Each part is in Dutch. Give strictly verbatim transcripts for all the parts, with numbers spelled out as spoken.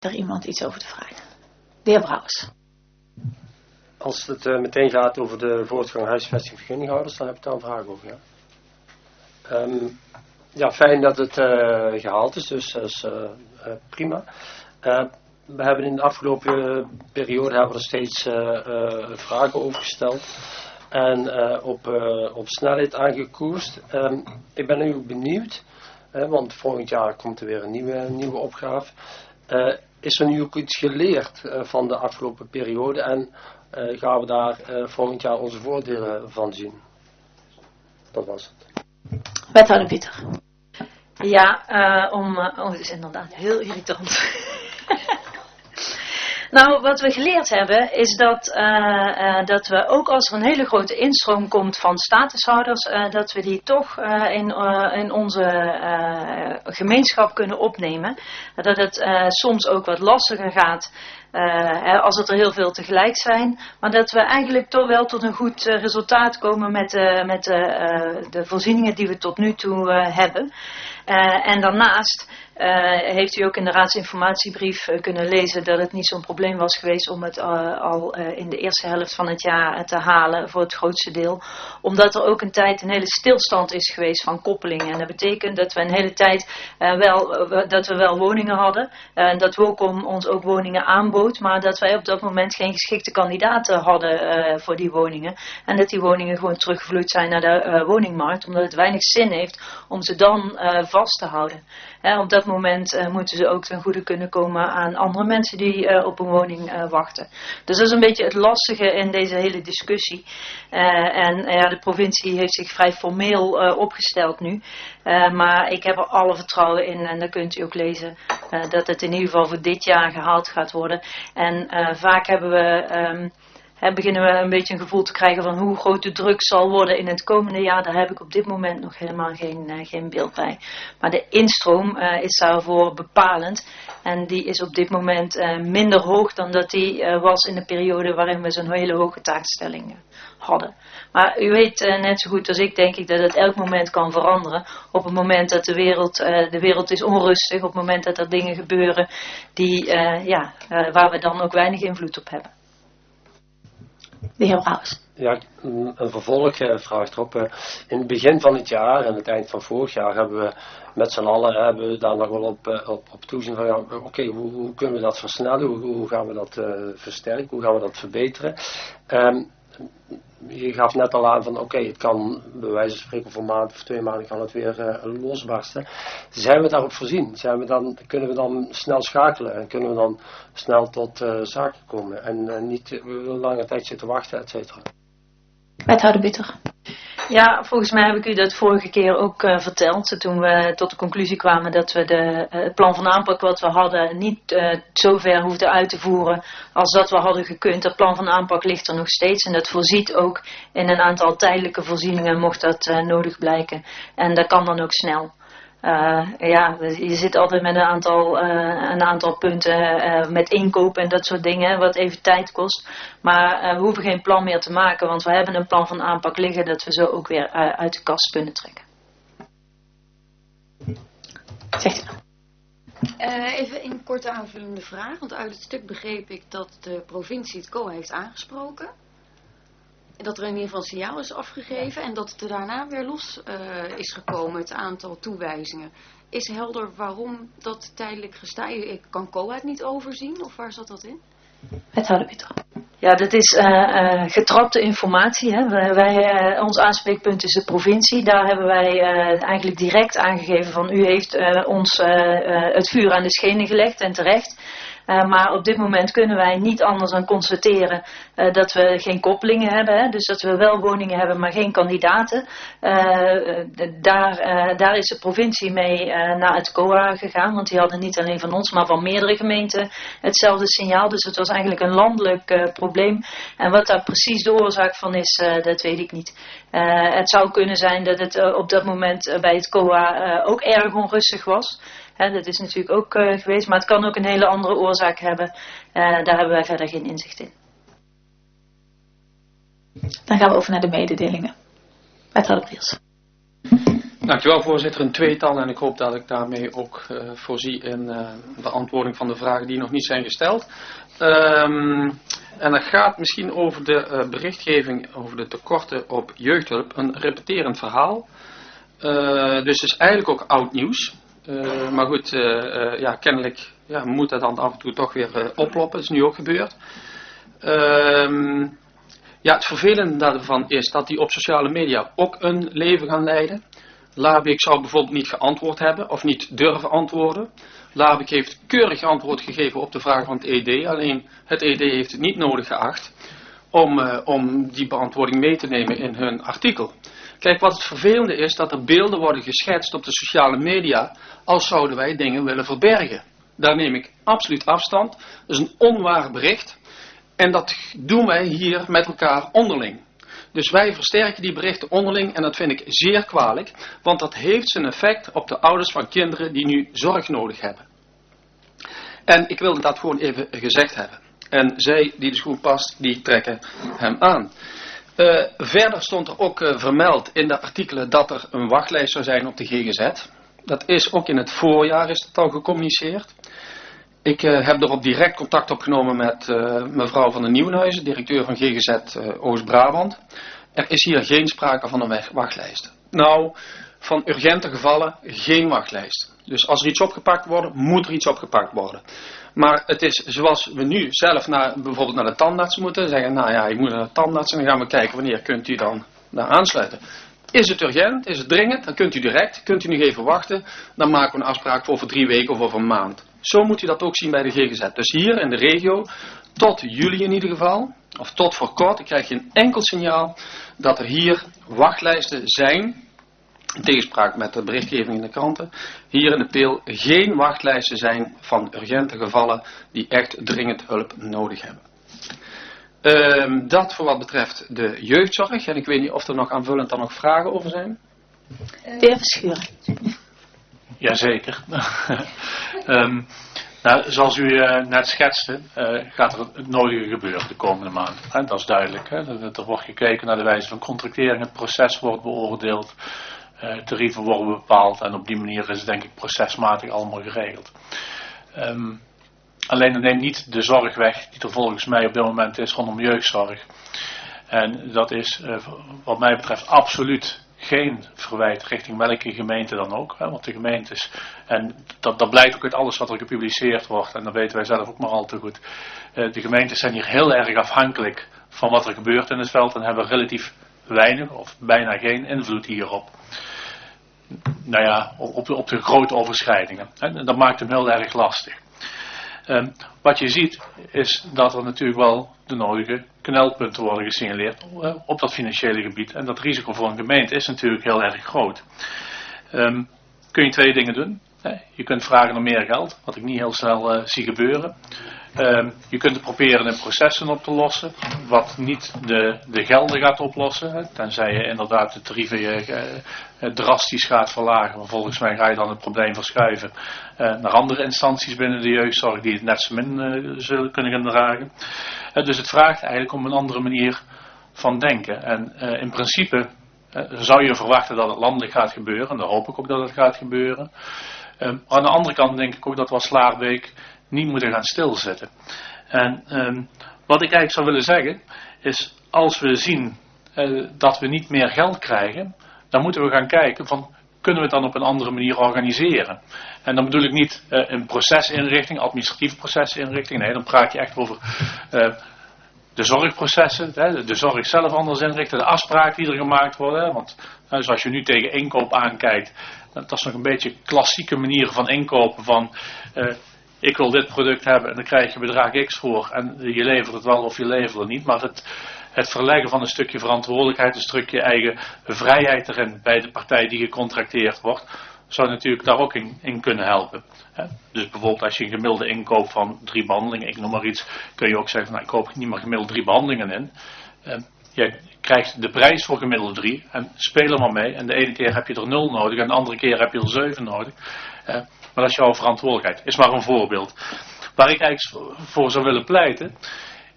er iemand iets over te vragen? De heer Brouwers. Als het uh, meteen gaat over de voortgang huisvesting vergunninghouders, dan heb ik daar een vraag over. Ja, um, ja fijn dat het uh, gehaald is, dus dat is uh, uh, prima. Uh, we hebben in de afgelopen uh, periode hebben we er steeds uh, uh, vragen over gesteld. En uh, op, uh, op snelheid aangekoerst. Um, ik ben nu ook benieuwd, uh, want volgend jaar komt er weer een nieuwe, nieuwe opgave. Uh, is er nu ook iets geleerd uh, van de afgelopen periode en uh, gaan we daar uh, volgend jaar onze voordelen van zien? Dat was het. Wethouder Pieter. Ja, uh, om, uh, oh, het is inderdaad heel irritant. Nou, wat we geleerd hebben is dat, uh, uh, dat we ook als er een hele grote instroom komt van statushouders, uh, dat we die toch uh, in, uh, in onze uh, gemeenschap kunnen opnemen. Uh, dat het uh, soms ook wat lastiger gaat uh, als het er heel veel tegelijk zijn. Maar dat we eigenlijk toch wel tot een goed uh, resultaat komen met, uh, met uh, uh, de voorzieningen die we tot nu toe uh, hebben. Uh, en daarnaast uh, heeft u ook in de raadsinformatiebrief uh, kunnen lezen dat het niet zo'n probleem was geweest om het uh, al uh, in de eerste helft van het jaar te halen voor het grootste deel. Omdat er ook een tijd een hele stilstand is geweest van koppelingen. En dat betekent dat we een hele tijd uh, wel, uh, dat we wel woningen hadden. En uh, dat Welkom ons ook woningen aanbood. Maar dat wij op dat moment geen geschikte kandidaten hadden uh, voor die woningen. En dat die woningen gewoon teruggevloeid zijn naar de uh, woningmarkt. Omdat het weinig zin heeft om ze dan uh, vast te houden. Uh, op dat moment uh, moeten ze ook ten goede kunnen komen aan andere mensen die uh, op een woning uh, wachten. Dus dat is een beetje het lastige in deze hele discussie. Uh, en uh, ja, de provincie heeft zich vrij formeel uh, opgesteld nu. Uh, maar ik heb er alle vertrouwen in, en dat kunt u ook lezen, uh, dat het in ieder geval voor dit jaar gehaald gaat worden. En uh, vaak hebben we... Um, He, beginnen we een beetje een gevoel te krijgen van hoe groot de druk zal worden in het komende jaar. Daar heb ik op dit moment nog helemaal geen, uh, geen beeld bij. Maar de instroom uh, is daarvoor bepalend. En die is op dit moment uh, minder hoog dan dat die uh, was in de periode waarin we zo'n hele hoge taakstelling uh, hadden. Maar u weet uh, net zo goed als ik, denk ik, dat het elk moment kan veranderen. Op het moment dat de wereld, uh, de wereld is onrustig. Op het moment dat er dingen gebeuren die, uh, ja, uh, waar we dan ook weinig invloed op hebben. De heer Brouwers. Ja, een vervolgvraag erop. In het begin van het jaar en het eind van vorig jaar hebben we met z'n allen hebben we daar nog wel op, op, op toezien van ja, oké, okay, hoe, hoe kunnen we dat versnellen? Hoe, hoe gaan we dat uh, versterken? Hoe gaan we dat verbeteren? Um, je gaf net al aan van oké, okay, het kan bij wijze van spreken voor een maand of twee maanden kan het weer uh, losbarsten. Zijn we daarop voorzien? Zijn we dan, kunnen we dan snel schakelen en kunnen we dan snel tot uh, zaken komen en uh, niet uh, een lange tijd zitten wachten, et cetera? Wethouder Bitter. Ja, volgens mij heb ik u dat vorige keer ook uh, verteld. Toen we tot de conclusie kwamen dat we de, uh, het plan van aanpak wat we hadden niet uh, zo ver hoefden uit te voeren als dat we hadden gekund. Het plan van aanpak ligt er nog steeds en dat voorziet ook in een aantal tijdelijke voorzieningen mocht dat uh, nodig blijken. En dat kan dan ook snel. Uh, ja, je zit altijd met een aantal, uh, een aantal punten uh, met inkopen en dat soort dingen, wat even tijd kost. Maar uh, we hoeven geen plan meer te maken, want we hebben een plan van aanpak liggen dat we zo ook weer uh, uit de kast kunnen trekken. Zegt u nou. Uh, even een korte aanvullende vraag, want uit het stuk begreep ik dat de provincie het C O A heeft aangesproken. Dat er in ieder geval een signaal is afgegeven en dat het er daarna weer los uh, is gekomen, het aantal toewijzingen. Is helder waarom dat tijdelijk gestaan? Kan C O A het niet overzien of waar zat dat in? Wethouder Bitter. Ja, dat is uh, uh, getrapte informatie. Hè. Wij, wij, uh, ons aanspreekpunt is de provincie. Daar hebben wij uh, eigenlijk direct aangegeven van u heeft uh, ons uh, uh, het vuur aan de schenen gelegd en terecht. Uh, maar op dit moment kunnen wij niet anders dan constateren uh, dat we geen koppelingen hebben. Hè? Dus dat we wel woningen hebben, maar geen kandidaten. Uh, daar, uh, daar is de provincie mee uh, naar het C O A gegaan. Want die hadden niet alleen van ons, maar van meerdere gemeenten hetzelfde signaal. Dus het was eigenlijk een landelijk uh, probleem. En wat daar precies de oorzaak van is, uh, dat weet ik niet. Uh, het zou kunnen zijn dat het uh, op dat moment uh, bij het C O A uh, ook erg onrustig was. He, dat is natuurlijk ook uh, geweest, maar het kan ook een hele andere oorzaak hebben. Uh, daar hebben wij verder geen inzicht in. Dan gaan we over naar de mededelingen. Wethouder Briels. Dankjewel voorzitter, een tweetal en ik hoop dat ik daarmee ook uh, voorzie in uh, beantwoording van de vragen die nog niet zijn gesteld. Um, en dat gaat misschien over de uh, berichtgeving over de tekorten op jeugdhulp, een repeterend verhaal. Uh, dus het is eigenlijk ook oud nieuws. Uh, maar goed, uh, uh, ja, kennelijk ja, moet dat dan af en toe toch weer uh, oploppen, dat is nu ook gebeurd. Um, ja, het vervelende daarvan is dat die op sociale media ook een leven gaan leiden. Laarbeek zou bijvoorbeeld niet geantwoord hebben of niet durven antwoorden. Laarbeek heeft keurig antwoord gegeven op de vraag van het E D. Alleen het E D heeft het niet nodig geacht om, uh, om die beantwoording mee te nemen in hun artikel. Kijk, wat het vervelende is dat er beelden worden geschetst op de sociale media als zouden wij dingen willen verbergen. Daar neem ik absoluut afstand. Dat is een onwaar bericht. En dat doen wij hier met elkaar onderling. Dus wij versterken die berichten onderling en dat vind ik zeer kwalijk. Want dat heeft zijn effect op de ouders van kinderen die nu zorg nodig hebben. En ik wilde dat gewoon even gezegd hebben. En zij die de schoen past, die trekken hem aan. Uh, verder stond er ook uh, vermeld in de artikelen dat er een wachtlijst zou zijn op de G G Z. Dat is ook in het voorjaar is dat al gecommuniceerd. Ik uh, heb erop direct contact opgenomen met uh, mevrouw van den Nieuwenhuizen, directeur van G G Z uh, Oost-Brabant. Er is hier geen sprake van een wachtlijst. Nou, van urgente gevallen geen wachtlijst. Dus als er iets opgepakt wordt, moet er iets opgepakt worden. Maar het is zoals we nu zelf naar, bijvoorbeeld naar de tandarts moeten. Zeggen, nou ja, ik moet naar de tandarts en dan gaan we kijken wanneer kunt u dan daar aansluiten. Is het urgent, is het dringend, dan kunt u direct, kunt u nog even wachten. Dan maken we een afspraak voor over drie weken of over een maand. Zo moet u dat ook zien bij de G G Z. Dus hier in de regio, tot juli in ieder geval, of tot voor kort, ik krijg geen enkel signaal dat er hier wachtlijsten zijn. In tegenspraak met de berichtgeving in de kranten. Hier in de Peel geen wachtlijsten zijn van urgente gevallen die echt dringend hulp nodig hebben. Uh, dat voor wat betreft de jeugdzorg. En ik weet niet of er nog aanvullend dan nog vragen over zijn. De heer Verschuren. Jazeker. um, nou, zoals u uh, net schetste, uh, gaat er het nodige gebeuren de komende maanden. En dat is duidelijk. Hè? Er, er wordt gekeken naar de wijze van contractering, het proces wordt beoordeeld, uh, tarieven worden bepaald en op die manier is het denk ik procesmatig allemaal geregeld. Um, alleen dat neemt niet de zorg weg die er volgens mij op dit moment is rondom jeugdzorg. En dat is uh, wat mij betreft absoluut geen verwijt richting welke gemeente dan ook. Hè, want de gemeentes, en dat, dat blijkt ook uit alles wat er gepubliceerd wordt, en dat weten wij zelf ook maar al te goed. Uh, de gemeentes zijn hier heel erg afhankelijk van wat er gebeurt in het veld en hebben relatief weinig of bijna geen invloed hierop. Nou ja, op, op de grote overschrijdingen. En dat maakt hem heel erg lastig. Um, wat je ziet is dat er natuurlijk wel de nodige knelpunten worden gesignaleerd uh, op dat financiële gebied. En dat risico voor een gemeente is natuurlijk heel erg groot. Um, kun je twee dingen doen. Nee, je kunt vragen om meer geld, wat ik niet heel snel uh, zie gebeuren. Um, je kunt het proberen in processen op te lossen, wat niet de, de gelden gaat oplossen. Hè, tenzij je inderdaad de tarieven uh, uh, drastisch gaat verlagen. Maar volgens mij ga je dan het probleem verschuiven uh, naar andere instanties binnen de jeugdzorg die het net zo min uh, zullen kunnen gaan dragen. Uh, dus het vraagt eigenlijk om een andere manier van denken. En uh, in principe uh, zou je verwachten dat het landelijk gaat gebeuren. En daar hoop ik ook dat het gaat gebeuren. Uh, maar aan de andere kant denk ik ook dat we als Laarbeek niet moeten gaan stilzitten. En um, wat ik eigenlijk zou willen zeggen is, als we zien uh, dat we niet meer geld krijgen, dan moeten we gaan kijken van, kunnen we het dan op een andere manier organiseren? En dan bedoel ik niet uh, een procesinrichting, administratieve procesinrichting, nee, dan praat je echt over uh, de zorgprocessen, hè, de zorg zelf anders inrichten, de afspraken die er gemaakt worden. Hè, want uh, zoals je nu tegen inkoop aankijkt, dat is nog een beetje klassieke manier van inkopen van uh, ik wil dit product hebben en dan krijg je bedrag X voor en je levert het wel of je levert het niet. Maar het, het verleggen van een stukje verantwoordelijkheid, een stukje eigen vrijheid erin bij de partij die gecontracteerd wordt, zou natuurlijk daar ook in, in kunnen helpen. Hè? Dus bijvoorbeeld als je een gemiddelde inkoop van drie behandelingen, ik noem maar iets, kun je ook zeggen, nou, ik koop niet meer gemiddeld drie behandelingen in. Uh, je krijgt de prijs voor gemiddeld drie en speel er maar mee. En de ene keer heb je er nul nodig en de andere keer heb je er zeven nodig. Uh, Maar dat is jouw verantwoordelijkheid. Is maar een voorbeeld. Waar ik eigenlijk voor zou willen pleiten,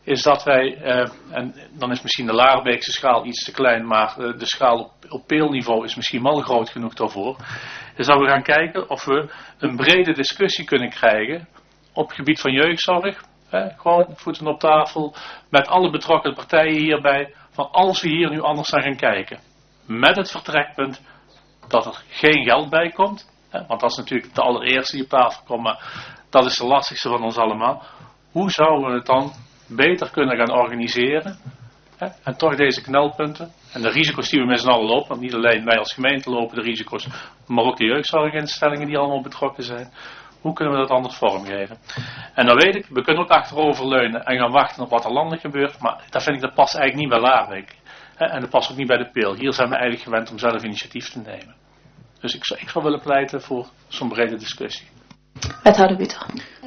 is dat wij, uh, en dan is misschien de Laarbeekse schaal iets te klein, maar uh, de schaal op, op peelniveau is misschien wel groot genoeg daarvoor, is dat we gaan kijken of we een brede discussie kunnen krijgen op het gebied van jeugdzorg. Hè, gewoon voeten op tafel, met alle betrokken partijen hierbij, van als we hier nu anders naar gaan kijken. Met het vertrekpunt dat er geen geld bij komt, hè, want dat is natuurlijk de allereerste die op tafel komt, maar dat is de lastigste van ons allemaal. Hoe zouden we het dan beter kunnen gaan organiseren, hè, en toch deze knelpunten en de risico's die we met z'n allen lopen, want niet alleen wij als gemeente lopen de risico's, maar ook de jeugdzorginstellingen die allemaal betrokken zijn. Hoe kunnen we dat anders vormgeven? En dan weet ik, we kunnen ook achteroverleunen en gaan wachten op wat er landelijk gebeurt, maar dat vind ik, dat past eigenlijk niet bij Laarbeek. En dat past ook niet bij de Peel. Hier zijn we eigenlijk gewend om zelf initiatief te nemen. Dus ik zou, ik zou willen pleiten voor zo'n brede discussie. Wethouder Buter.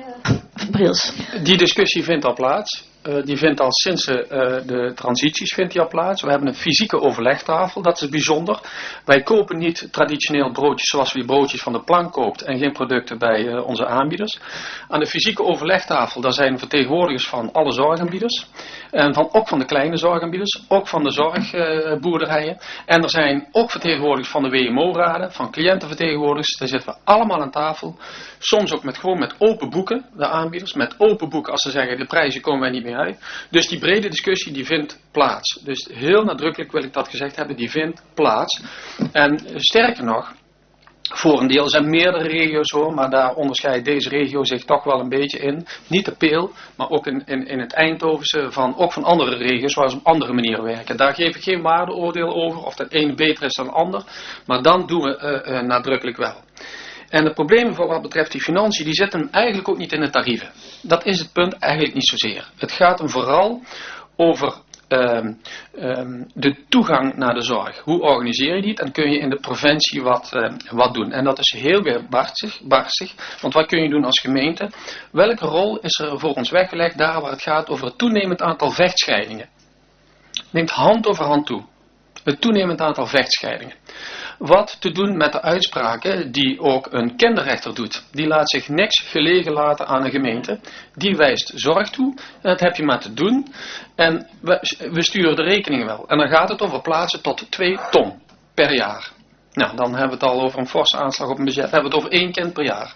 Briels. Die discussie vindt al plaats. Uh, die vindt al sinds uh, de transities vindt die al plaats. We hebben een fysieke overlegtafel, dat is bijzonder. Wij kopen niet traditioneel broodjes zoals we die broodjes van de plank koopt en geen producten bij uh, onze aanbieders. Aan de fysieke overlegtafel, daar zijn vertegenwoordigers van alle zorgaanbieders. En van, ook van de kleine zorgaanbieders, ook van de zorgboerderijen. Uh, en er zijn ook vertegenwoordigers van de W M O-raden, van cliëntenvertegenwoordigers. Daar zitten we allemaal aan tafel. Soms ook met, gewoon met open boeken, de aanbieders. Met open boeken als ze zeggen, de prijzen komen wij niet meer uit. Dus die brede discussie die vindt plaats. Dus heel nadrukkelijk wil ik dat gezegd hebben, die vindt plaats. En sterker nog, voor een deel zijn meerdere regio's hoor, maar daar onderscheidt deze regio zich toch wel een beetje in. Niet de Peel, maar ook in, in, in het Eindhovense, van, ook van andere regio's waar ze op andere manieren werken. Daar geef ik geen waardeoordeel over, of de een beter is dan de ander, maar dan doen we uh, uh, nadrukkelijk wel. En de problemen voor wat betreft die financiën, die zitten hem eigenlijk ook niet in de tarieven. Dat is het punt eigenlijk niet zozeer. Het gaat hem vooral over um, um, de toegang naar de zorg. Hoe organiseer je die? En kun je in de preventie wat, uh, wat doen. En dat is heel weer barstig, barstig. Want wat kun je doen als gemeente? Welke rol is er voor ons weggelegd daar waar het gaat over het toenemend aantal vechtscheidingen? Neemt hand over hand toe. Het toenemend aantal vechtscheidingen. Wat te doen met de uitspraken die ook een kinderrechter doet. Die laat zich niks gelegen laten aan een gemeente. Die wijst zorg toe. En dat heb je maar te doen. En we, we sturen de rekeningen wel. En dan gaat het over plaatsen tot twee ton per jaar. Nou, dan hebben we het al over een forse aanslag op een budget. Dan hebben we het over één kind per jaar.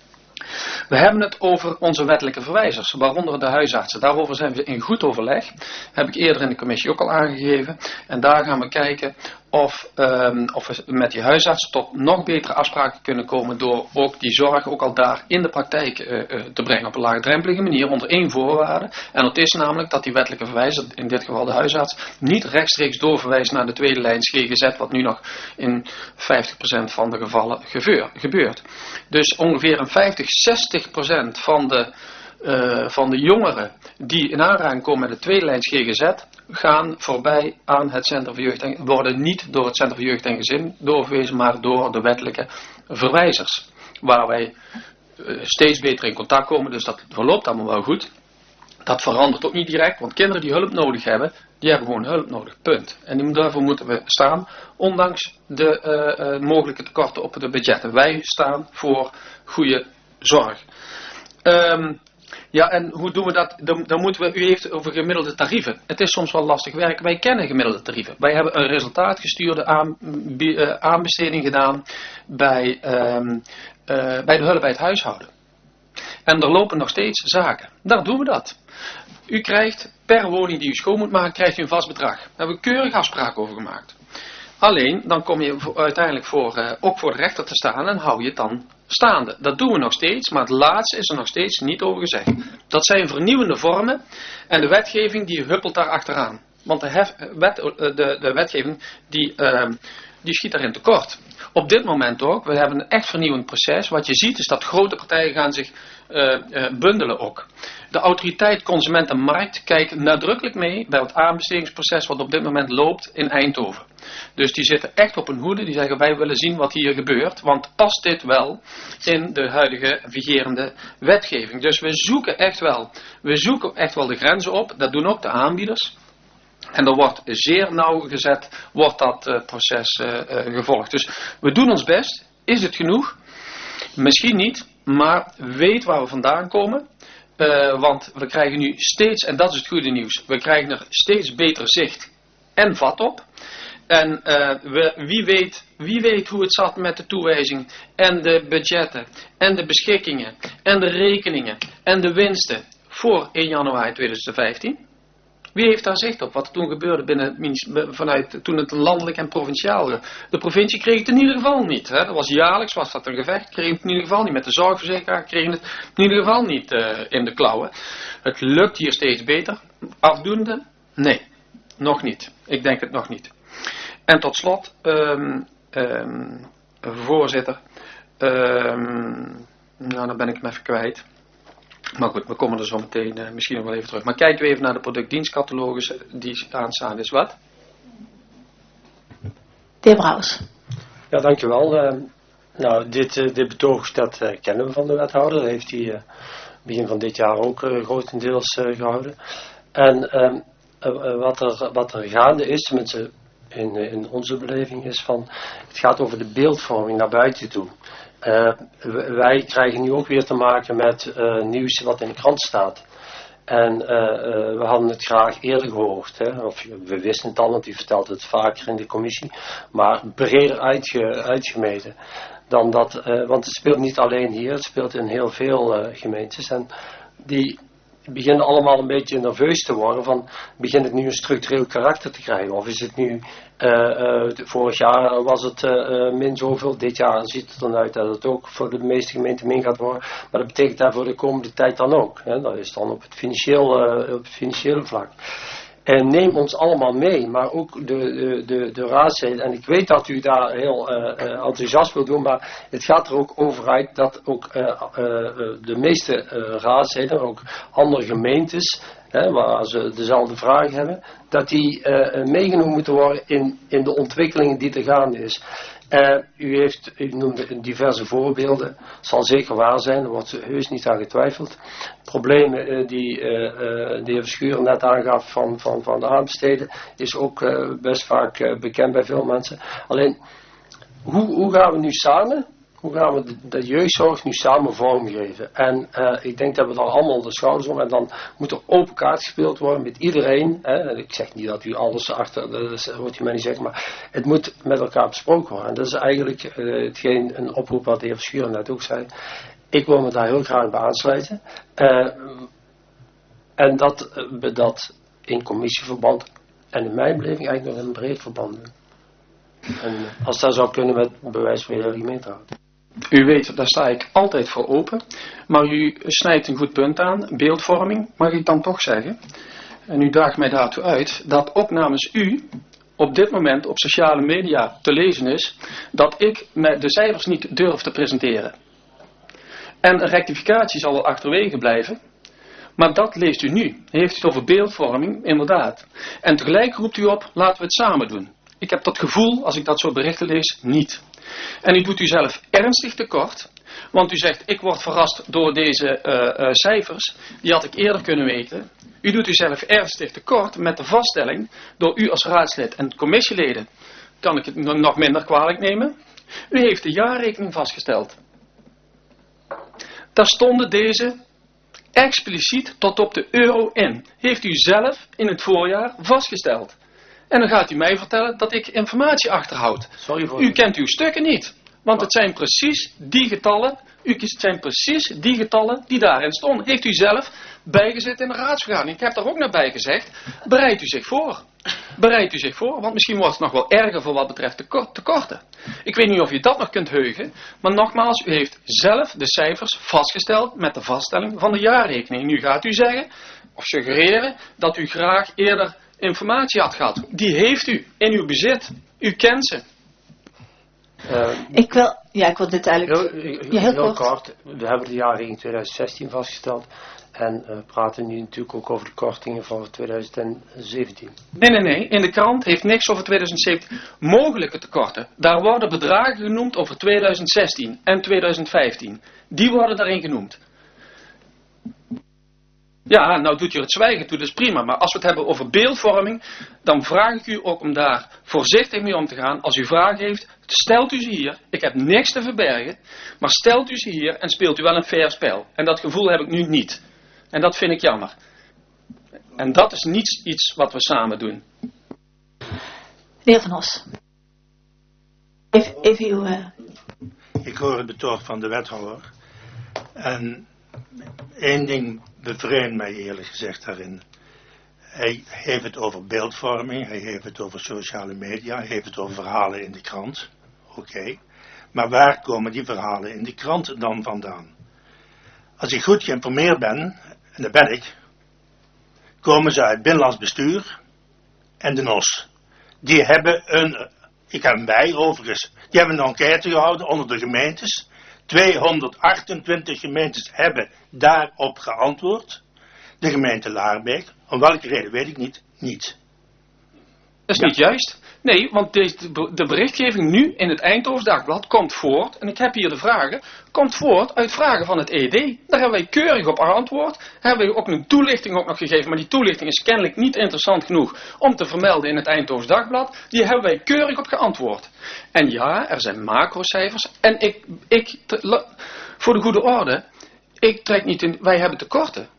We hebben het over onze wettelijke verwijzers, waaronder de huisartsen. Daarover zijn we in goed overleg. Dat heb ik eerder in de commissie ook al aangegeven. En daar gaan we kijken of, um, of we met die huisartsen tot nog betere afspraken kunnen komen door ook die zorg ook al daar in de praktijk uh, uh, te brengen op een laagdrempelige manier onder één voorwaarde. En dat is namelijk dat die wettelijke verwijzer, in dit geval de huisarts, niet rechtstreeks doorverwijst naar de tweede lijns G G Z, wat nu nog in vijftig procent van de gevallen gebeurt. Dus ongeveer een vijftig, zestig procent van de, uh, van de jongeren die in aanraking komen met de tweede lijns G G Z gaan voorbij aan het Centrum voor Jeugd en worden niet door het Centrum voor Jeugd en Gezin doorverwezen, maar door de wettelijke verwijzers. Waar wij uh, steeds beter in contact komen, dus dat verloopt allemaal wel goed. Dat verandert ook niet direct, want kinderen die hulp nodig hebben, die hebben gewoon hulp nodig, punt. En daarvoor moeten we staan, ondanks de uh, uh, mogelijke tekorten op de budgetten. Wij staan voor goede zorg. Um, ja, en hoe doen we dat? Dan, dan moeten we, u heeft over gemiddelde tarieven. Het is soms wel lastig werken. Wij kennen gemiddelde tarieven. Wij hebben een resultaatgestuurde aan, uh, aanbesteding gedaan bij, um, uh, bij de hulp bij het huishouden. En er lopen nog steeds zaken. Daar doen we dat. U krijgt per woning die u schoon moet maken, krijgt u een vast bedrag. Daar hebben we keurig afspraken over gemaakt. Alleen, dan kom je voor, uiteindelijk voor, uh, ook voor de rechter te staan en hou je het dan staande. Dat doen we nog steeds, maar het laatste is er nog steeds niet over gezegd. Dat zijn vernieuwende vormen en de wetgeving die huppelt daar achteraan. Want de, hef, wet, de, de wetgeving die, uh, die schiet daarin tekort. Op dit moment ook, we hebben een echt vernieuwend proces. Wat je ziet is dat grote partijen gaan zich uh, uh, bundelen ook. De autoriteit Consument en Markt kijkt nadrukkelijk mee bij het aanbestedingsproces wat op dit moment loopt in Eindhoven. Dus die zitten echt op hun hoede, die zeggen wij willen zien wat hier gebeurt, want past dit wel in de huidige vigerende wetgeving. Dus we zoeken echt wel, we zoeken echt wel de grenzen op, dat doen ook de aanbieders. En er wordt zeer nauwgezet, wordt dat uh, proces uh, uh, gevolgd. Dus we doen ons best. Is het genoeg? Misschien niet, maar weet waar we vandaan komen. Uh, want we krijgen nu steeds, en dat is het goede nieuws, we krijgen er steeds beter zicht en vat op. En uh, we, wie, weet, wie weet hoe het zat met de toewijzing en de budgetten en de beschikkingen en de rekeningen en de winsten voor één januari tweeduizend vijftien? Wie heeft daar zicht op? Wat er toen gebeurde binnen het, vanuit toen het landelijk en provinciaal. De provincie kreeg het in ieder geval niet. Hè. Dat was jaarlijks, was dat een gevecht. Kreeg het in ieder geval niet. Met de zorgverzekeraar kregen het in ieder geval niet uh, in de klauwen. Het lukt hier steeds beter. Afdoende? Nee, nog niet. Ik denk het nog niet. En tot slot, um, um, voorzitter, um, nou dan ben ik hem even kwijt. Maar goed, we komen er zo meteen uh, misschien nog wel even terug. Maar kijken we even naar de productdienstcatalogus die aanstaan is. Wat? De heer Brouwers. Ja, dankjewel. Uh, nou, dit, uh, dit betoog dat uh, kennen we van de wethouder. Dat heeft hij uh, begin van dit jaar ook uh, grotendeels uh, gehouden. En um, uh, wat, er, wat er gaande is, tenminste in, in onze beleving, is van het gaat over de beeldvorming naar buiten toe. Uh, wij krijgen nu ook weer te maken met uh, nieuws wat in de krant staat. En uh, uh, we hadden het graag eerder gehoord. Hè? Of we wisten het al, want u vertelt het vaker in de commissie. Maar breder uitge, uitgemeten. Dan dat, uh, want het speelt niet alleen hier, het speelt in heel veel uh, gemeentes. En die beginnen allemaal een beetje nerveus te worden van, begint het nu een structureel karakter te krijgen? Of is het nu, uh, uh, vorig jaar was het uh, min zoveel, dit jaar ziet het eruit dat het ook voor de meeste gemeenten min gaat worden. Maar dat betekent dat voor de komende tijd dan ook. Hè? Dat is dan op het financiële, uh, op het financiële vlak. En neem ons allemaal mee, maar ook de, de, de, de raadsleden. En ik weet dat u daar heel uh, uh, enthousiast wil doen, maar het gaat er ook over uit dat ook uh, uh, de meeste uh, raadsleden, ook andere gemeentes, hè, waar ze dezelfde vragen hebben, dat die uh, meegenomen moeten worden in, in de ontwikkelingen die er gaande is. Uh, u, heeft, u noemde diverse voorbeelden, zal zeker waar zijn, er wordt heus niet aan getwijfeld. Problemen uh, die uh, uh, de heer Verschuren net aangaf van, van, van de aanbesteden, is ook uh, best vaak uh, bekend bij veel mensen. Alleen, hoe, hoe gaan we nu samen, hoe gaan we de, de jeugdzorg nu samen vormgeven? En uh, ik denk dat we daar allemaal de schouders om, en dan moet er open kaart gespeeld worden met iedereen. Hè? Ik zeg niet dat u alles achter, dat hoort u mij niet zeggen, maar het moet met elkaar besproken worden. En dat is eigenlijk uh, hetgeen, een oproep wat de heer Verschuren net ook zei. Ik wil me daar heel graag bij aansluiten. Uh, en dat we uh, dat in commissieverband en in mijn beleving eigenlijk nog in een breed verband doen. En als dat zou kunnen met bewijs van de hele gemeenteraad. U weet, daar sta ik altijd voor open. Maar u snijdt een goed punt aan. Beeldvorming, mag ik dan toch zeggen. En u daagt mij daartoe uit dat ook namens u op dit moment op sociale media te lezen is dat ik met de cijfers niet durf te presenteren. En een rectificatie zal wel achterwege blijven. Maar dat leest u nu. Heeft u het over beeldvorming, inderdaad. En tegelijk roept u op, laten we het samen doen. Ik heb dat gevoel, als ik dat soort berichten lees, niet. En u doet u zelf ernstig tekort. Want u zegt, ik word verrast door deze uh, uh, cijfers. Die had ik eerder kunnen weten. U doet u zelf ernstig tekort met de vaststelling, door u als raadslid en commissieleden, kan ik het nog minder kwalijk nemen. U heeft de jaarrekening vastgesteld. Daar stonden deze expliciet tot op de euro in. Heeft u zelf in het voorjaar vastgesteld. En dan gaat u mij vertellen dat ik informatie achterhoud. Sorry voor u kent uw stukken niet. Want het zijn precies die getallen. U het zijn precies die getallen die daarin stonden. Heeft u zelf bijgezet in de raadsvergadering. Ik heb daar ook naar bij gezegd. Bereidt u zich voor. Bereidt u zich voor. Want misschien wordt het nog wel erger voor wat betreft de tekorten. Ik weet niet of u dat nog kunt heugen. Maar nogmaals, u heeft zelf de cijfers vastgesteld met de vaststelling van de jaarrekening. Nu gaat u zeggen, of suggereren, dat u graag eerder informatie had gehad. Die heeft u in uw bezit. U kent ze. Uh, ik wil, ja, ik wil dit eigenlijk... Heel, heel, ja, heel, heel kort. kort. We hebben de jaarrekening twintig zestien vastgesteld. En uh, praten nu natuurlijk ook over de kortingen voor twintig zeventien. Nee, nee, nee. In de krant heeft niks over twintig zeventien. Mogelijke tekorten. Daar worden bedragen genoemd over twintig zestien en twintig vijftien. Die worden daarin genoemd. Ja, nou doet u het zwijgen toe, dat is prima. Maar als we het hebben over beeldvorming, dan vraag ik u ook om daar voorzichtig mee om te gaan. Als u vragen heeft, stelt u ze hier. Ik heb niks te verbergen. Maar stelt u ze hier en speelt u wel een fair spel. En dat gevoel heb ik nu niet. En dat vind ik jammer. En dat is niet iets wat we samen doen. De heer Van Os. Even, even uw... Uh... Ik hoor het betoog van de wethouder. En één ding bevreemdt mij eerlijk gezegd daarin. Hij heeft het over beeldvorming, hij heeft het over sociale media, hij heeft het over verhalen in de krant. Oké. Okay. Maar waar komen die verhalen in de krant dan vandaan? Als ik goed geïnformeerd ben, en dat ben ik, komen ze uit Binnenlands Bestuur en de N O S. Die hebben een, ik heb hem bij overigens, die hebben een enquête gehouden onder de gemeentes. tweehonderdachtentwintig gemeentes hebben daarop geantwoord. De gemeente Laarbeek, om welke reden weet ik niet, niet. Dat is ja. niet juist. Nee, want de, de berichtgeving nu in het Eindhovens Dagblad komt voort, en ik heb hier de vragen, komt voort uit vragen van het E D. Daar hebben wij keurig op geantwoord. Hebben wij ook een toelichting ook nog gegeven, maar die toelichting is kennelijk niet interessant genoeg om te vermelden in het Eindhovens Dagblad. Die hebben wij keurig op geantwoord. En ja, er zijn macrocijfers. En ik, ik voor de goede orde, ik trek niet in, wij hebben tekorten.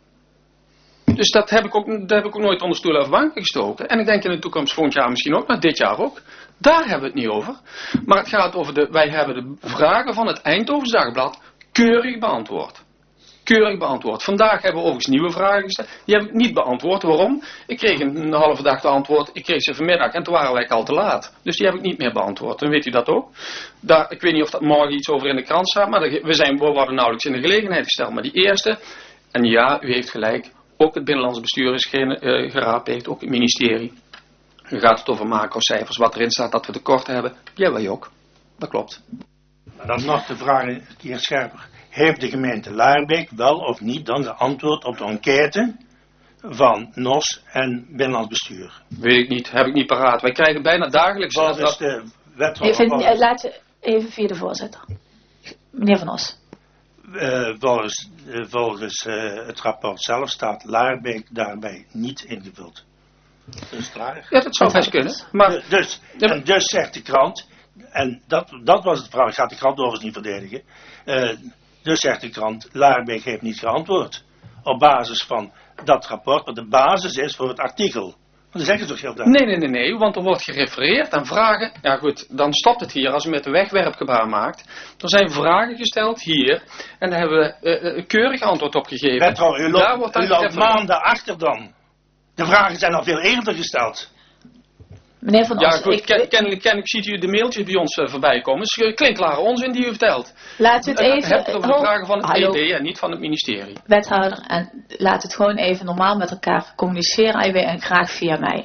Dus dat heb ik ook, dat heb ik ook nooit onder stoelen of banken gestoken. En ik denk in de toekomst volgend jaar misschien ook, maar dit jaar ook. Daar hebben we het niet over. Maar het gaat over de, wij hebben de vragen van het Eindhovens Dagblad keurig beantwoord. Keurig beantwoord. Vandaag hebben we overigens nieuwe vragen gesteld. Die heb ik niet beantwoord. Waarom? Ik kreeg een halve dag te antwoord. Ik kreeg ze vanmiddag en toen waren wij al te laat. Dus die heb ik niet meer beantwoord. Dan weet u dat ook. Daar, ik weet niet of dat morgen iets over in de krant staat. Maar we, zijn, we worden nauwelijks in de gelegenheid gesteld. Maar die eerste, en ja, u heeft gelijk. Ook het Binnenlands Bestuur is geen, uh, geraadpleegd, ook het ministerie. U gaat het over macrocijfers, wat erin staat dat we tekorten hebben. Ja, wij ook. Dat klopt. Dan nog de vraag een keer scherper. Heeft de gemeente Laarbeek wel of niet dan geantwoord op de enquête van N O S en Binnenlands Bestuur? Weet ik niet, heb ik niet paraat. Wij krijgen bijna dagelijks... Wat is de wethouder? Even, uh, laten even via de voorzitter. Meneer Van Os. Uh, volgens uh, volgens uh, het rapport zelf staat Laarbeek daarbij niet ingevuld. Dus klaar. Ja, dat zou best kunnen. Maar... Uh, dus, en dus zegt de krant, en dat, dat was het verhaal, ik ga de krant overigens niet verdedigen. Uh, dus zegt de krant, Laarbeek heeft niet geantwoord. Op basis van dat rapport, wat de basis is voor het artikel. Dat zeggen ze toch heel duidelijk? Nee, nee, nee, nee, want er wordt gerefereerd aan vragen. Ja goed, dan stopt het hier als u met de wegwerpgebaar maakt. Er zijn vragen gesteld hier en daar hebben we uh, een keurig antwoord op gegeven. Wethouder, u loopt, wordt u loopt maanden achter dan. De vragen zijn al veel eerder gesteld. Meneer Van Os, ja goed, ik, ken, kennelijk, kennelijk ziet u de mailtjes bij ons uh, voorbij komen. Het is klinkklare onzin die u vertelt. Laat u het even... U hebt het over de vragen van het Hallo. E D en niet van het ministerie. Wethouder, en laat het gewoon even normaal met elkaar communiceren en graag via mij.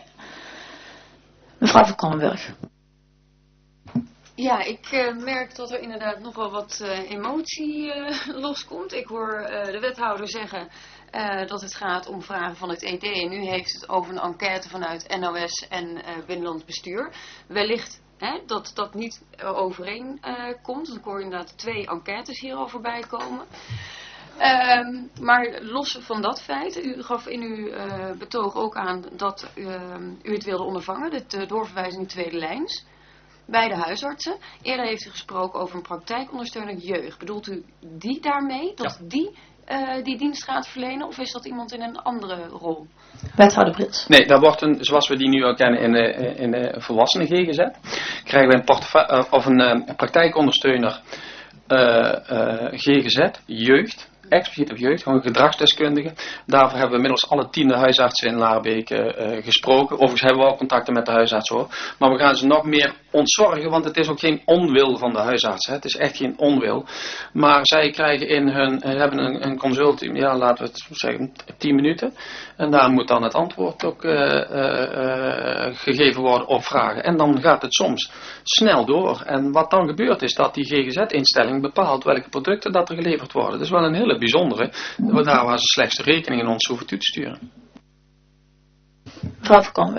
Mevrouw van Kronenburg. Ja, ik uh, merk dat er inderdaad nog wel wat uh, emotie uh, loskomt. Ik hoor uh, de wethouder zeggen uh, dat het gaat om vragen van het E D. En nu heeft het over een enquête vanuit N O S en uh, Binnenlands Bestuur. Wellicht hè, dat dat niet uh, overeen uh, komt. Dan hoor je inderdaad twee enquêtes hierover bij komen. Um, maar los van dat feit, u gaf in uw uh, betoog ook aan dat uh, u het wilde ondervangen, de uh, doorverwijzing tweede lijns, bij de huisartsen. Eerder heeft u gesproken over een praktijkondersteuner jeugd. Bedoelt u die daarmee, dat ja. die uh, die dienst gaat verlenen, of is dat iemand in een andere rol? Wethouder Brits. Nee, daar wordt een, zoals we die nu al kennen in de, in de volwassenen G G Z, krijgen we een, portefeuille, uh, of een uh, praktijkondersteuner uh, uh, G G Z, jeugd. Expliciet op jeugd, gewoon gedragsdeskundigen. Daarvoor hebben we inmiddels alle tiende huisartsen in Laarbeek uh, gesproken. Overigens hebben we al contacten met de huisarts hoor. Maar we gaan ze nog meer ontzorgen, want het is ook geen onwil van de huisarts. Hè. Het is echt geen onwil. Maar zij krijgen in hun, uh, hebben een, een consult, ja laten we het zeggen, tien minuten. En daar moet dan het antwoord ook uh, uh, uh, gegeven worden op vragen. En dan gaat het soms snel door. En wat dan gebeurt is dat die G G Z-instelling bepaalt welke producten dat er geleverd worden. Dat is wel een hele bijzondere, daar waar ze slechts de rekening in ons hoeven toe te sturen. Mevrouw van Kronenburg.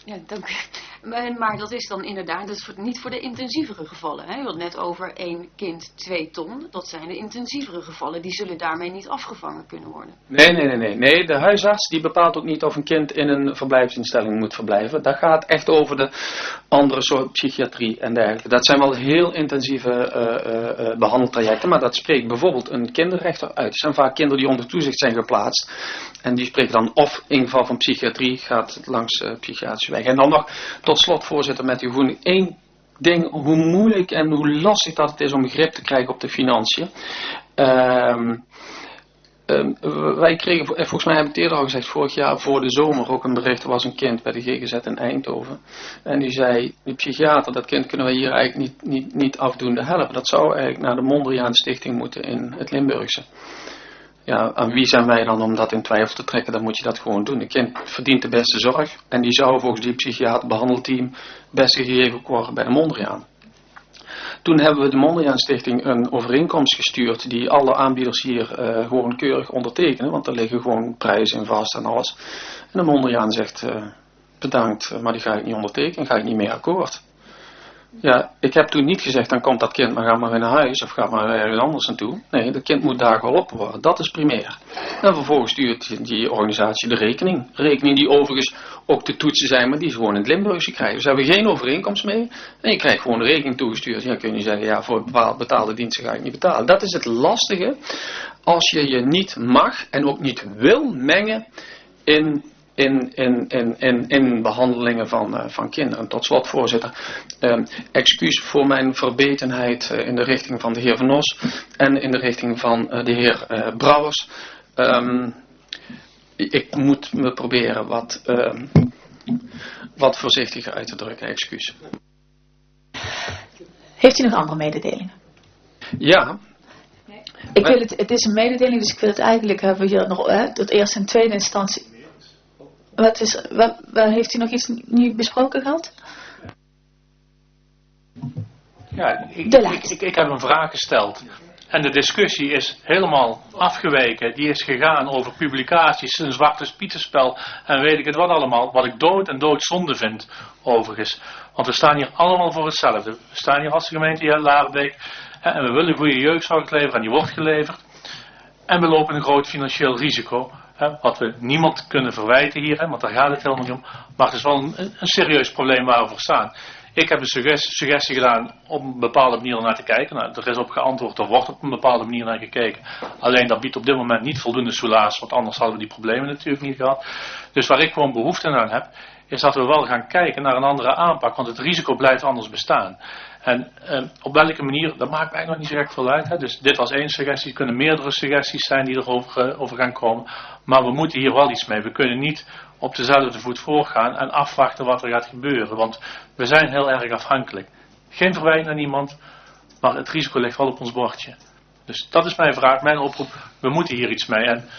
Ja, dank u. Maar, maar dat is dan inderdaad, dat is voor, niet voor de intensievere gevallen. Hè? Je had net over één kind, twee ton. Dat zijn de intensievere gevallen. Die zullen daarmee niet afgevangen kunnen worden. Nee, nee, nee, nee. nee. De huisarts die bepaalt ook niet of een kind in een verblijfsinstelling moet verblijven. Dat gaat echt over de andere soort psychiatrie en dergelijke. Dat zijn wel heel intensieve uh, uh, behandeltrajecten. Maar dat spreekt bijvoorbeeld een kinderrechter uit. Het zijn vaak kinderen die onder toezicht zijn geplaatst. En die spreken dan of in geval van psychiatrie gaat het langs uh, psychiatrische weg. En dan nog tot slot, voorzitter, met uw vergoeding, één ding, hoe moeilijk en hoe lastig dat het is om grip te krijgen op de financiën. Um, um, wij kregen, volgens mij heb ik het eerder al gezegd, vorig jaar voor de zomer ook een bericht. Er was een kind bij de G G Z in Eindhoven. En die zei, die psychiater, dat kind kunnen we hier eigenlijk niet, niet, niet afdoende helpen. Dat zou eigenlijk naar de Mondriaan Stichting moeten in het Limburgse. Ja, aan wie zijn wij dan om dat in twijfel te trekken? Dan moet je dat gewoon doen. Een kind verdient de beste zorg. En die zou volgens die psychiater behandelteam best gegeven worden bij de Mondriaan. Toen hebben we de Mondriaan Stichting een overeenkomst gestuurd die alle aanbieders hier uh, gewoon keurig ondertekenen. Want er liggen gewoon prijzen in vast en alles. En de Mondriaan zegt uh, bedankt, maar die ga ik niet ondertekenen. Ga ik niet mee akkoord. Ja, ik heb toen niet gezegd, dan komt dat kind maar ga maar weer naar huis of ga maar ergens anders naartoe. Nee, dat kind moet daar geholpen worden. Dat is primair. En vervolgens stuurt die organisatie de rekening. Rekening die overigens ook te toetsen zijn, maar die ze gewoon in het Limburgse krijgen. Dus hebben we geen overeenkomst mee. En je krijgt gewoon de rekening toegestuurd. Ja, kun je zeggen, ja, voor betaalde diensten ga ik niet betalen. Dat is het lastige als je je niet mag en ook niet wil mengen in... In, in, in, in, in behandelingen van, uh, van kinderen. Tot slot, voorzitter, um, excuus voor mijn verbetenheid uh, in de richting van de heer Van Os en in de richting van uh, de heer uh, Brouwers. Um, ik moet me proberen wat, um, wat voorzichtiger uit te drukken, excuus. Heeft u nog andere mededelingen? Ja. Ik wil het, het is een mededeling, dus ik wil het eigenlijk hebben we hier nog hè, tot eerste en tweede instantie. Wat is, wat, wat, heeft u nog iets niet besproken gehad? Ja, ik, ik, ik, ik heb een vraag gesteld. En de discussie is helemaal afgeweken. Die is gegaan over publicaties, een zwarte pieterspel en weet ik het wat allemaal. Wat ik dood en doodzonde vind, overigens. Want we staan hier allemaal voor hetzelfde. We staan hier als de gemeente hier Laarbeek. En we willen goede jeugdzorg leveren en die wordt geleverd. En we lopen een groot financieel risico. Hè, wat we niemand kunnen verwijten hier, hè, want daar gaat het helemaal niet om. Maar het is wel een, een serieus probleem waar we voor staan. Ik heb een suggestie, suggestie gedaan om op een bepaalde manier naar te kijken. Nou, er is op geantwoord, er wordt op een bepaalde manier naar gekeken. Alleen dat biedt op dit moment niet voldoende soelaas, want anders hadden we die problemen natuurlijk niet gehad. Dus waar ik gewoon behoefte aan heb, is dat we wel gaan kijken naar een andere aanpak, want het risico blijft anders bestaan. En eh, op welke manier, dat maakt eigenlijk nog niet zo erg veel uit. Hè? Dus dit was één suggestie, er kunnen meerdere suggesties zijn die erover uh, over gaan komen. Maar we moeten hier wel iets mee. We kunnen niet op dezelfde voet voorgaan en afwachten wat er gaat gebeuren. Want we zijn heel erg afhankelijk. Geen verwijt naar niemand, maar het risico ligt wel op ons bordje. Dus dat is mijn vraag, mijn oproep. We moeten hier iets mee. En,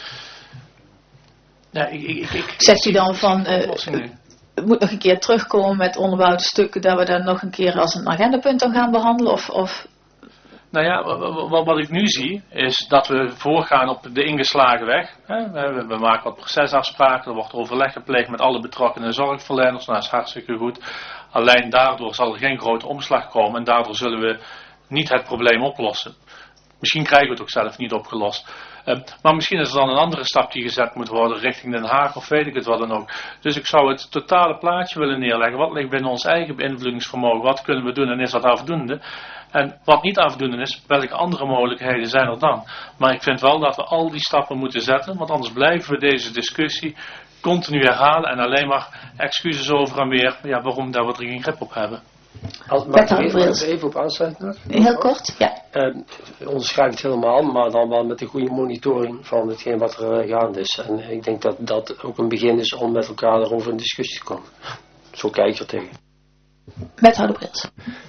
ja, ik, ik, ik, Zegt u dan van... Uh, het moet nog een keer terugkomen met onderbouwde stukken, dat we dat nog een keer als een agendapunt dan gaan behandelen? Of, of... Nou ja, wat ik nu zie is dat we voorgaan op de ingeslagen weg. We maken wat procesafspraken, er wordt overleg gepleegd met alle betrokkenen zorgverleners. Nou, dat is hartstikke goed. Alleen daardoor zal er geen grote omslag komen en daardoor zullen we niet het probleem oplossen. Misschien krijgen we het ook zelf niet opgelost. Uh, maar misschien is er dan een andere stap die gezet moet worden richting Den Haag of weet ik het wat dan ook. Dus ik zou het totale plaatje willen neerleggen. Wat ligt binnen ons eigen beïnvloedingsvermogen? Wat kunnen we doen en is dat afdoende? En wat niet afdoende is, welke andere mogelijkheden zijn er dan? Maar ik vind wel dat we al die stappen moeten zetten, want anders blijven we deze discussie continu herhalen en alleen maar excuses over en weer, ja, waarom dat we er geen grip op hebben. Als, mag ik even, even op aansluiten? Heel kort, ja. Uh, onderschrijf het helemaal, maar dan wel met een goede monitoring van hetgeen wat er uh, gaande is. En ik denk dat dat ook een begin is om met elkaar erover in discussie te komen. Zo kijk ik er tegen. Wethouder Brils.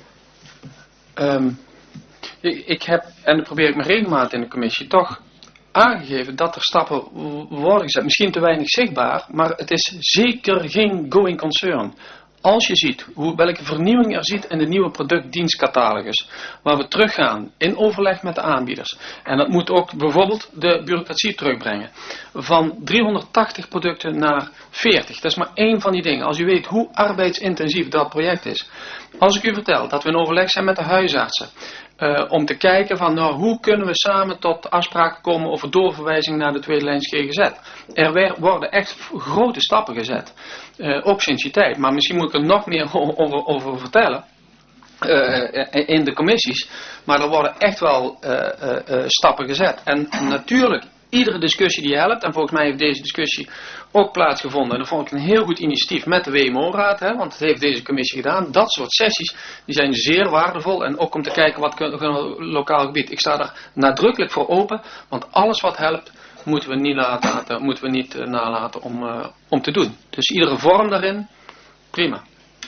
Um, ik, ik heb, en dat probeer ik me regelmatig in de commissie, toch aangegeven dat er stappen worden gezet. Misschien te weinig zichtbaar, maar het is zeker geen going concern. als je ziet hoe, welke vernieuwing er ziet in de nieuwe productdienstcatalogus, waar we teruggaan in overleg met de aanbieders, en dat moet ook bijvoorbeeld de bureaucratie terugbrengen, van driehonderdtachtig producten naar veertig. Dat is maar één van die dingen. Als u weet hoe arbeidsintensief dat project is. Als ik u vertel dat we in overleg zijn met de huisartsen, Uh, om te kijken van nou, hoe kunnen we samen tot afspraken komen over doorverwijzing naar de tweede lijns G G Z. Er weer, worden echt grote stappen gezet. Uh, ook sinds die tijd. Maar misschien moet ik er nog meer over, over vertellen. Uh, in de commissies. Maar er worden echt wel uh, uh, uh, stappen gezet. En natuurlijk, iedere discussie die helpt. En volgens mij heeft deze discussie ook plaatsgevonden. En dat vond ik een heel goed initiatief met de W M O-raad. Hè, want dat heeft deze commissie gedaan. Dat soort sessies die zijn zeer waardevol. En ook om te kijken wat kunnen we lokaal gebied. Ik sta daar nadrukkelijk voor open. Want alles wat helpt moeten we niet, laten, moeten we niet uh, nalaten om, uh, om te doen. Dus iedere vorm daarin, prima.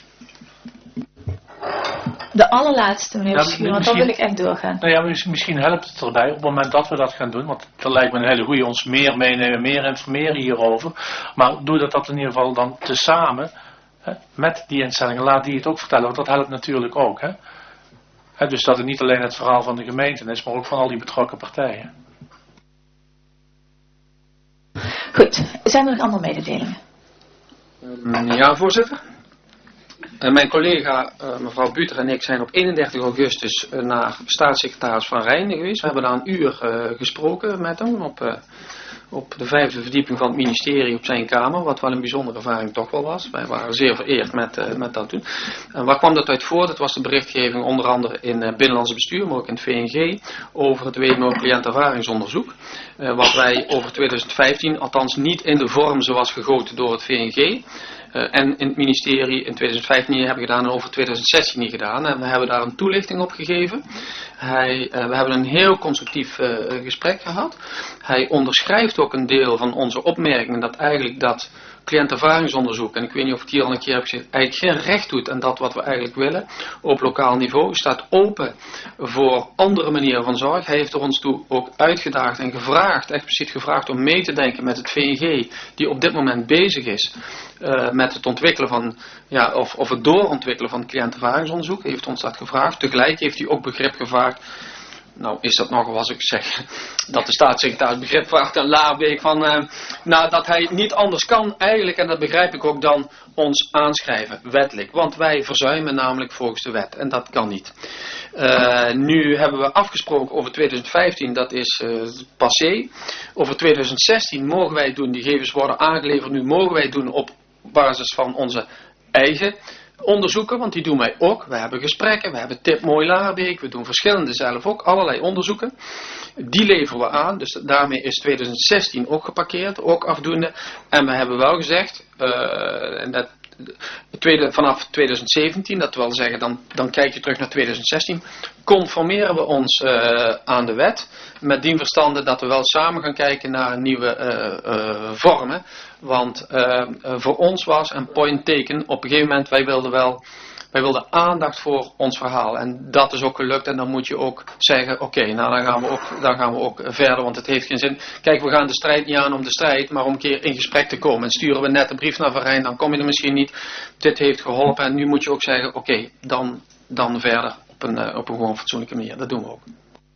De allerlaatste, meneer Ja, Verschuren, want dan wil ik echt doorgaan. Nou ja, misschien helpt het erbij op het moment dat we dat gaan doen. Want dat lijkt me een hele goeie, ons meer meenemen, meer informeren hierover. Maar doe dat, dat in ieder geval dan tezamen hè, met die instellingen. Laat die het ook vertellen, want dat helpt natuurlijk ook. Hè. Hè, dus dat het niet alleen het verhaal van de gemeente is, maar ook van al die betrokken partijen. Goed, zijn er nog andere mededelingen? Ja, voorzitter. Uh, mijn collega uh, mevrouw Buter en ik zijn op eenendertig augustus uh, naar staatssecretaris Van Rijn geweest. We hebben daar een uur uh, gesproken met hem op, uh, op de vijfde verdieping van het ministerie op zijn kamer. Wat wel een bijzondere ervaring toch wel was. Wij waren zeer vereerd met, uh, met dat doen. En waar kwam dat uit voort? Dat was de berichtgeving onder andere in uh, Binnenlandse Bestuur, maar ook in het V N G, over het W M O cliëntervaringsonderzoek. Uh, wat wij over twintig vijftien, althans niet in de vorm zoals gegoten door het V N G... Uh, en in het ministerie in twintig vijftien niet hebben gedaan en over twintig zestien niet gedaan. En we hebben daar een toelichting op gegeven. Hij, uh, we hebben een heel constructief uh, gesprek gehad. Hij onderschrijft ook een deel van onze opmerkingen dat eigenlijk dat cliëntervaringsonderzoek, en ik weet niet of ik het hier al een keer heb gezegd, eigenlijk geen recht doet aan dat wat we eigenlijk willen op lokaal niveau. Staat open voor andere manieren van zorg. Hij heeft er ons toe ook uitgedaagd en gevraagd, expliciet gevraagd om mee te denken met het V N G, die op dit moment bezig is uh, met het ontwikkelen van, ja, of, of het doorontwikkelen van het cliëntervaringsonderzoek. Hij heeft ons dat gevraagd. Tegelijk heeft hij ook begrip gevraagd. Nou is dat nog, als ik zeg dat de staatssecretaris begrip vraagt aan Laarbeek van, uh, nou dat hij niet anders kan eigenlijk, en dat begrijp ik ook, dan ons aanschrijven, wettelijk. Want wij verzuimen namelijk volgens de wet en dat kan niet. Uh, nu hebben we afgesproken over twintig vijftien, dat is uh, passé. Over twintig zestien mogen wij doen, die gegevens worden aangeleverd, nu mogen wij doen op basis van onze eigen onderzoeken, want die doen wij ook. We hebben gesprekken, we hebben Tip Mooi Laarbeek, we doen verschillende zelf ook, allerlei onderzoeken. Die leveren we aan, dus daarmee is twintig zestien ook geparkeerd, ook afdoende. En we hebben wel gezegd, uh, en dat, tweede, vanaf twintig zeventien, dat wil zeggen, dan, dan kijk je terug naar twintig zestien, conformeren we ons uh, aan de wet, met dien verstande dat we wel samen gaan kijken naar nieuwe uh, uh, vormen. Want uh, uh, voor ons was een point taken, op een gegeven moment, wij wilden wel, wij wilden aandacht voor ons verhaal. En dat is ook gelukt en dan moet je ook zeggen, oké, okay, nou dan gaan, we ook, dan gaan we ook verder, want het heeft geen zin. Kijk, we gaan de strijd niet aan om de strijd, maar om een keer in gesprek te komen. En sturen we net een brief naar Van Rijn, dan kom je er misschien niet. Dit heeft geholpen en nu moet je ook zeggen, oké, okay, dan, dan verder op een, uh, op een gewoon fatsoenlijke manier. Dat doen we ook.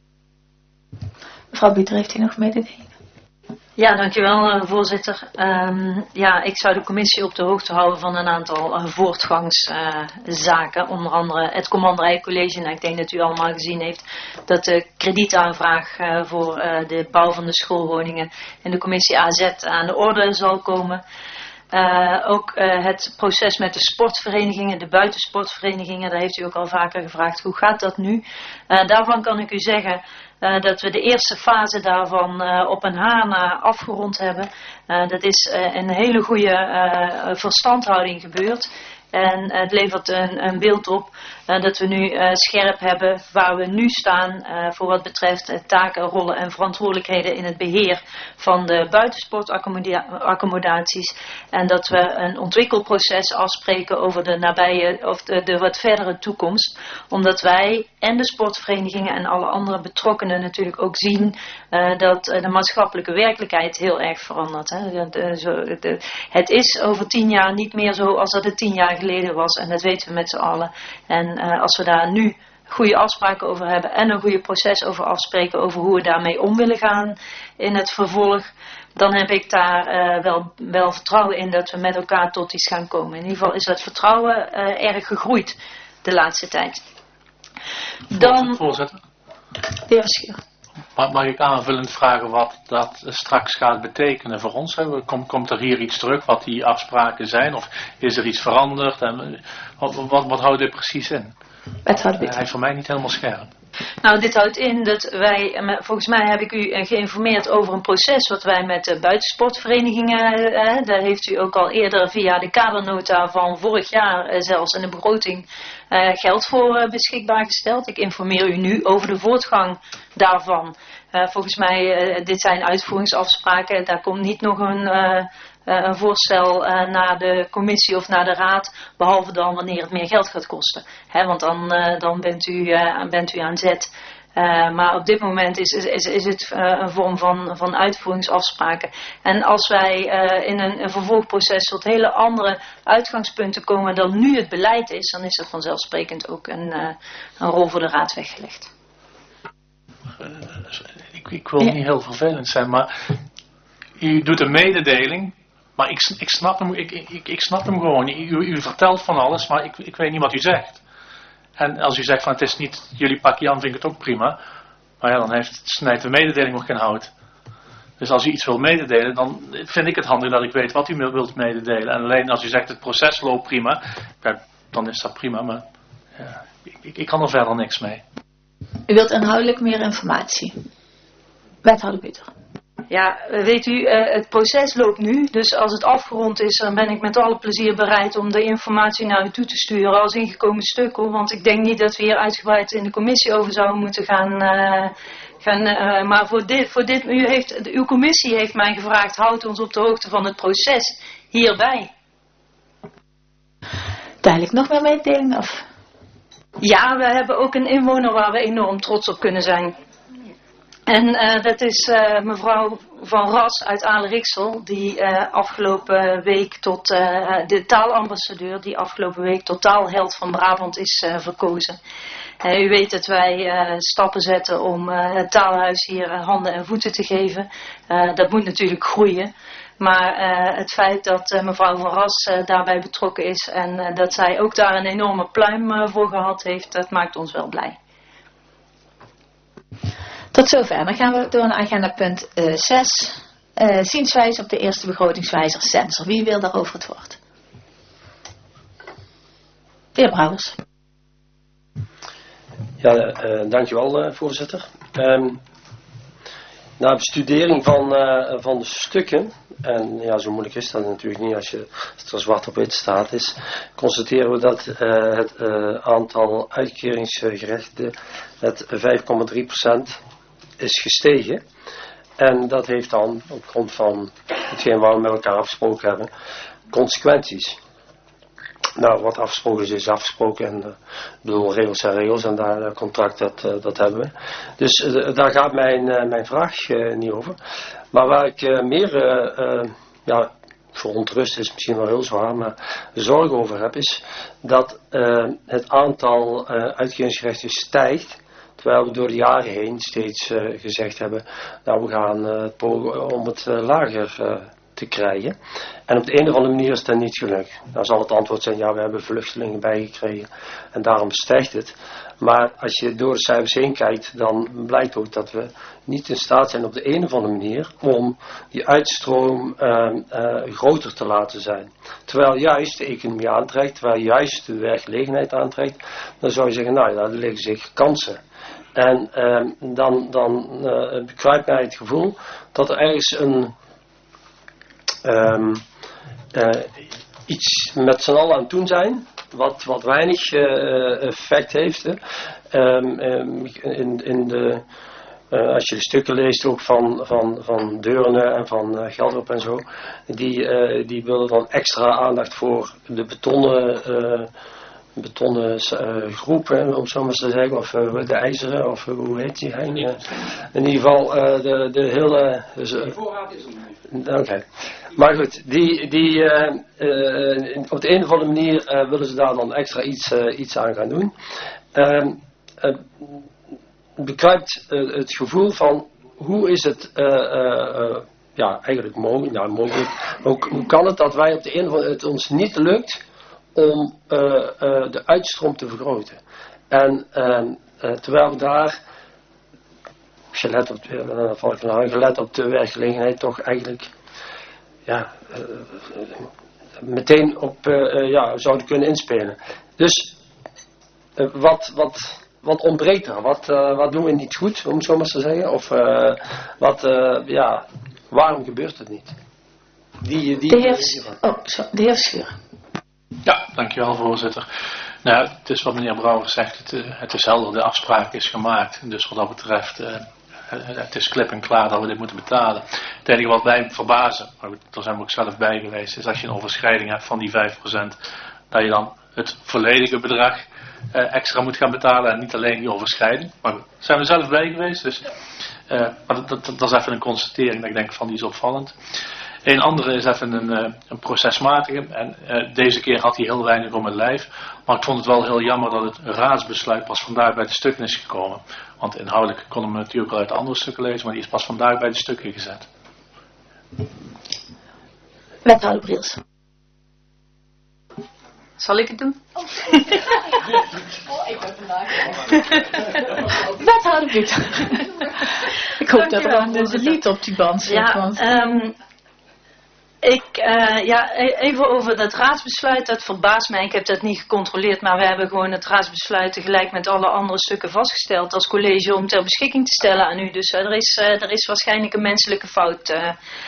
Mevrouw Buter, heeft u nog mededelingen? Ja, dankjewel uh, voorzitter. Um, ja, ik zou de commissie op de hoogte houden van een aantal uh, voortgangszaken. Uh, onder andere het Commanderijcollege. En ik denk dat u allemaal gezien heeft dat de kredietaanvraag uh, voor uh, de bouw van de schoolwoningen in de commissie A Z aan de orde zal komen. Uh, ook uh, het proces met de sportverenigingen, de buitensportverenigingen, daar heeft u ook al vaker gevraagd, hoe gaat dat nu? Uh, daarvan kan ik u zeggen uh, dat we de eerste fase daarvan uh, op een haar na afgerond hebben. Uh, dat is uh, een hele goede uh, verstandhouding gebeurd. En uh, het levert een, een beeld op uh, dat we nu uh, scherp hebben waar we nu staan uh, voor wat betreft uh, taken, rollen en verantwoordelijkheden in het beheer van de buitensportaccommodaties. En dat we een ontwikkelproces afspreken over de nabije of de, de wat verdere toekomst. Omdat wij en de sportverenigingen en alle andere betrokkenen natuurlijk ook zien uh, dat uh, de maatschappelijke werkelijkheid heel erg verandert. Hè. De, de, zo, de, het is over tien jaar niet meer zo als dat het tien jaar geleden geleden was. En dat weten we met z'n allen. En uh, als we daar nu goede afspraken over hebben en een goede proces over afspreken over hoe we daarmee om willen gaan in het vervolg, dan heb ik daar uh, wel, wel vertrouwen in dat we met elkaar tot iets gaan komen. In ieder geval is dat vertrouwen uh, erg gegroeid de laatste tijd. Dan... Voorzitter. De heer Verschuur. Mag ik aanvullend vragen wat dat straks gaat betekenen voor ons? Komt, komt er hier iets terug wat die afspraken zijn? Of is er iets veranderd? En wat, wat, wat houdt dit precies in? Hij is voor mij niet helemaal scherp. Nou, dit houdt in dat wij, volgens mij heb ik u geïnformeerd over een proces wat wij met de buitensportverenigingen, eh, daar heeft u ook al eerder via de kadernota van vorig jaar eh, zelfs in de begroting eh, geld voor eh, beschikbaar gesteld. Ik informeer u nu over de voortgang daarvan. Uh, volgens mij, uh, dit zijn uitvoeringsafspraken, daar komt niet nog een... Uh, Uh, een voorstel uh, naar de commissie of naar de raad, behalve dan wanneer het meer geld gaat kosten. Hè, want dan, uh, dan bent, u, uh, bent u aan zet. Uh, maar op dit moment is, is, is, is het uh, een vorm van, van uitvoeringsafspraken. En als wij uh, in een, een vervolgproces tot hele andere uitgangspunten komen dan nu het beleid is, dan is dat vanzelfsprekend ook een, uh, een rol voor de raad weggelegd. Uh, ik, ik wil niet heel vervelend zijn, maar u doet een mededeling. Maar ik, ik, snap hem, ik, ik, ik snap hem gewoon. U, u vertelt van alles, maar ik, ik weet niet wat u zegt. En als u zegt van het is niet jullie pakje aan, vind ik het ook prima. Maar ja, dan heeft, snijdt de mededeling nog geen hout. Dus als u iets wilt mededelen, dan vind ik het handig dat ik weet wat u wilt mededelen. En alleen als u zegt het proces loopt prima, ja, dan is dat prima. Maar ja, ik, ik kan er verder niks mee. U wilt inhoudelijk meer informatie. Wethouder Buter. Ja, weet u, het proces loopt nu, dus als het afgerond is, dan ben ik met alle plezier bereid om de informatie naar u toe te sturen als ingekomen stukken, want ik denk niet dat we hier uitgebreid in de commissie over zouden moeten gaan, uh, gaan uh, maar voor dit, voor dit u heeft, uw commissie heeft mij gevraagd, houd ons op de hoogte van het proces hierbij. Duidelijk, nog meer mededelingen of? Ja, we hebben ook een inwoner waar we enorm trots op kunnen zijn. En uh, dat is uh, mevrouw Van Ras uit Aleriksel, die uh, afgelopen week tot uh, de taalambassadeur, die afgelopen week tot taalheld van Brabant is uh, verkozen. Uh, u weet dat wij uh, stappen zetten om uh, het taalhuis hier uh, handen en voeten te geven. Uh, dat moet natuurlijk groeien. Maar uh, het feit dat uh, mevrouw Van Ras uh, daarbij betrokken is en uh, dat zij ook daar een enorme pluim uh, voor gehad heeft, dat maakt ons wel blij. Tot zover. Dan gaan we door naar agenda punt uh, zes. Uh, zienswijze op de eerste begrotingswijzer sensor. Wie wil daarover het woord? De heer Brouwers. Ja, uh, dankjewel uh, voorzitter. Um, na bestudering van, uh, van de stukken, en ja, zo moeilijk is dat natuurlijk niet als, je, als het er zwart op wit staat is, constateren we dat uh, het uh, aantal uitkeringsgerechtigden met vijf komma drie procent is gestegen. En dat heeft dan, op grond van hetgeen waar we met elkaar afgesproken hebben, consequenties. Nou, wat afgesproken is, is afgesproken. En uh, ik bedoel, regels zijn regels en daar uh, contract, dat, uh, dat hebben we. Dus uh, daar gaat mijn, uh, mijn vraag uh, niet over. Maar waar ik uh, meer, uh, uh, ja, verontrust is misschien wel heel zwaar, maar zorgen over heb, is dat uh, het aantal uh, uitkeringsgerechtigden stijgt. Terwijl we door de jaren heen steeds uh, gezegd hebben, nou we gaan uh, pogen om het uh, lager uh, te krijgen. En op de een of andere manier is dat niet gelukt. Dan zal het antwoord zijn, ja we hebben vluchtelingen bijgekregen en daarom stijgt het. Maar als je door de cijfers heen kijkt, dan blijkt ook dat we niet in staat zijn op de een of andere manier om die uitstroom uh, uh, groter te laten zijn. Terwijl juist de economie aantrekt, terwijl juist de werkgelegenheid aantrekt, dan zou je zeggen, nou ja, daar liggen zeker kansen. En uh, dan, dan uh, bekruipt mij het gevoel dat er ergens een um, uh, iets met z'n allen aan het doen zijn, wat, wat weinig uh, effect heeft. Hè. Um, um, in, in de, uh, als je de stukken leest ook van, van, van Deurne en van uh, Gelderop en zo, die, uh, die willen dan extra aandacht voor de betonnen uh, betonnen uh, groep, hè, om zo maar te zeggen, of uh, de ijzeren, of uh, hoe heet die? Hein? Uh, in ieder geval uh, de, de hele... Dus, uh, de voorraad is er niet. Oké. Okay. Maar goed, die, die, uh, uh, op de een of andere manier uh, willen ze daar dan extra iets, uh, iets aan gaan doen. Uh, uh, begrijpt uh, het gevoel van hoe is het uh, uh, uh, ja, eigenlijk mogelijk, nou, mogelijk hoe, hoe kan het dat wij op de een of andere het ons niet lukt om uh, uh, de uitstroom te vergroten. En uh, uh, terwijl we daar gelet op, uh, gelet op de werkgelegenheid toch eigenlijk ja, uh, meteen op uh, uh, ja, zouden kunnen inspelen. Dus uh, wat, wat, wat ontbreekt er? Wat, uh, wat doen we niet goed, om het zo maar te zeggen? Of uh, wat, uh, ja, waarom gebeurt het niet? Die, die, de heer, oh, sorry, de heer Schuur. Ja, dankjewel voorzitter. Nou, het is wat meneer Brouwer zegt, het, het is helder, de afspraak is gemaakt. Dus wat dat betreft, uh, het is klip en klaar dat we dit moeten betalen. Het enige wat mij verbazen, maar goed, daar zijn we ook zelf bij geweest, is als je een overschrijding hebt van die vijf procent, dat je dan het volledige bedrag uh, extra moet gaan betalen en niet alleen die overschrijding. Maar goed, daar zijn we zelf bij geweest, dus uh, maar dat, dat, dat is even een constatering dat ik denk van die is opvallend. Een andere is even een, een procesmatige en uh, deze keer had hij heel weinig om het lijf, maar ik vond het wel heel jammer dat het raadsbesluit pas vandaag bij de stukken is gekomen. Want inhoudelijk kon hem natuurlijk al uit andere stukken lezen, maar die is pas vandaag bij de stukken gezet. Wethouder Briels. Zal ik het doen? Oh, ik ben vandaag. Wethouder Briels. Ik hoop dat er een lied op die band zit. Ja, want... um, Ik, uh, ja, even over dat raadsbesluit, dat verbaast mij. Ik heb dat niet gecontroleerd, maar we hebben gewoon het raadsbesluit tegelijk met alle andere stukken vastgesteld als college om ter beschikking te stellen aan u. Dus uh, er, is, uh, er is waarschijnlijk een menselijke fout uh, uh,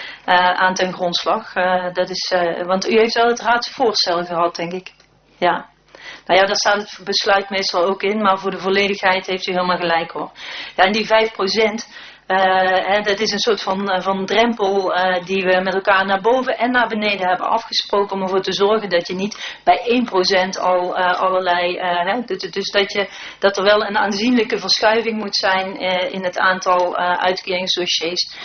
aan ten grondslag. Uh, dat is, uh, want u heeft wel het raadsvoorstel gehad, denk ik. Ja. Nou ja, daar staat het besluit meestal ook in, maar voor de volledigheid heeft u helemaal gelijk hoor. Ja, en die vijf procent... Uh, hè, dat is een soort van, van drempel uh, die we met elkaar naar boven en naar beneden hebben afgesproken om ervoor te zorgen dat je niet bij één procent al uh, allerlei, uh, hè, dus, dus dat, je, dat er wel een aanzienlijke verschuiving moet zijn uh, in het aantal uh, uitkeringsdossiers.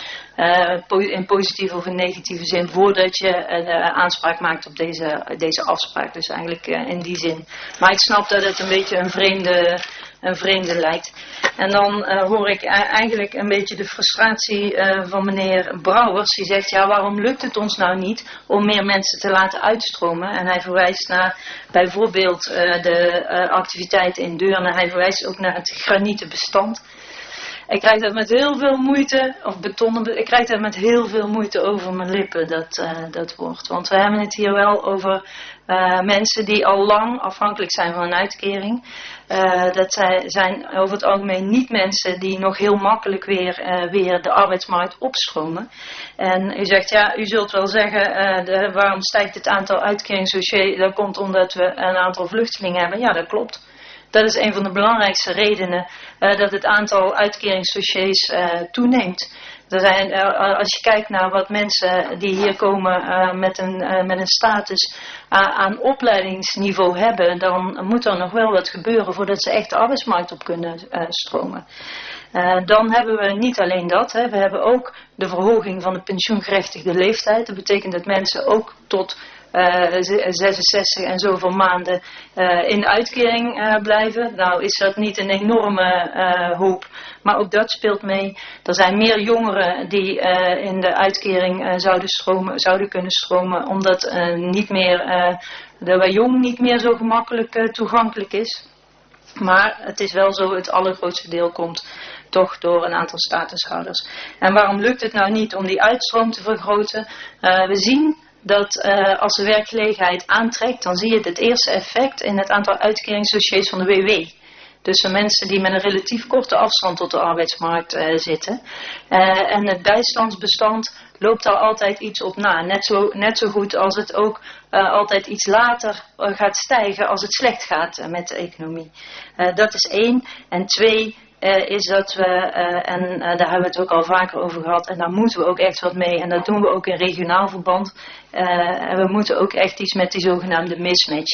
Uh, in positieve of in negatieve zin, voordat je uh, aanspraak maakt op deze, deze afspraak. Dus eigenlijk uh, in die zin. Maar ik snap dat het een beetje een vreemde, een vreemde lijkt. En dan uh, hoor ik eigenlijk een beetje de frustratie uh, van meneer Brouwers. Die zegt, ja, waarom lukt het ons nou niet om meer mensen te laten uitstromen? En hij verwijst naar bijvoorbeeld uh, de uh, activiteiten in Deurne. Hij verwijst ook naar het granieten bestand. Ik krijg dat met heel veel moeite, of betonnen, ik krijg dat met heel veel moeite over mijn lippen, dat, uh, dat woord. Want we hebben het hier wel over uh, mensen die al lang afhankelijk zijn van een uitkering. Uh, dat zijn, zijn over het algemeen niet mensen die nog heel makkelijk weer, uh, weer de arbeidsmarkt opstromen. En u zegt, ja, u zult wel zeggen, uh, de, waarom stijgt het aantal uitkeringsdossiers? Dat komt omdat we een aantal vluchtelingen hebben. Ja, dat klopt. Dat is een van de belangrijkste redenen uh, dat het aantal uitkeringsdossiers uh, toeneemt. Er zijn, uh, als je kijkt naar wat mensen die hier komen uh, met, een, uh, met een status uh, aan opleidingsniveau hebben, dan moet er nog wel wat gebeuren voordat ze echt de arbeidsmarkt op kunnen uh, stromen. Uh, dan hebben we niet alleen dat, hè, we hebben ook de verhoging van de pensioengerechtigde leeftijd. Dat betekent dat mensen ook tot Uh, zesenzestig en zoveel maanden uh, in de uitkering uh, blijven. Nou is dat niet een enorme uh, hoop, maar ook dat speelt mee. Er zijn meer jongeren die uh, in de uitkering uh, zouden, stromen, zouden kunnen stromen, omdat uh, niet meer, uh, de bij jong niet meer zo gemakkelijk uh, toegankelijk is. Maar het is wel zo, het allergrootste deel komt toch door een aantal statushouders. En waarom lukt het nou niet om die uitstroom te vergroten? Uh, we zien dat uh, als de werkgelegenheid aantrekt, dan zie je het eerste effect in het aantal uitkeringsdossiers van de W W. Dus de mensen die met een relatief korte afstand tot de arbeidsmarkt uh, zitten. Uh, en het bijstandsbestand loopt daar altijd iets op na. Net zo, net zo goed als het ook uh, altijd iets later uh, gaat stijgen als het slecht gaat uh, met de economie. Uh, dat is één. En twee, Uh, is dat we, uh, en uh, daar hebben we het ook al vaker over gehad, en daar moeten we ook echt wat mee, en dat doen we ook in regionaal verband, uh, en we moeten ook echt iets met die zogenaamde mismatch.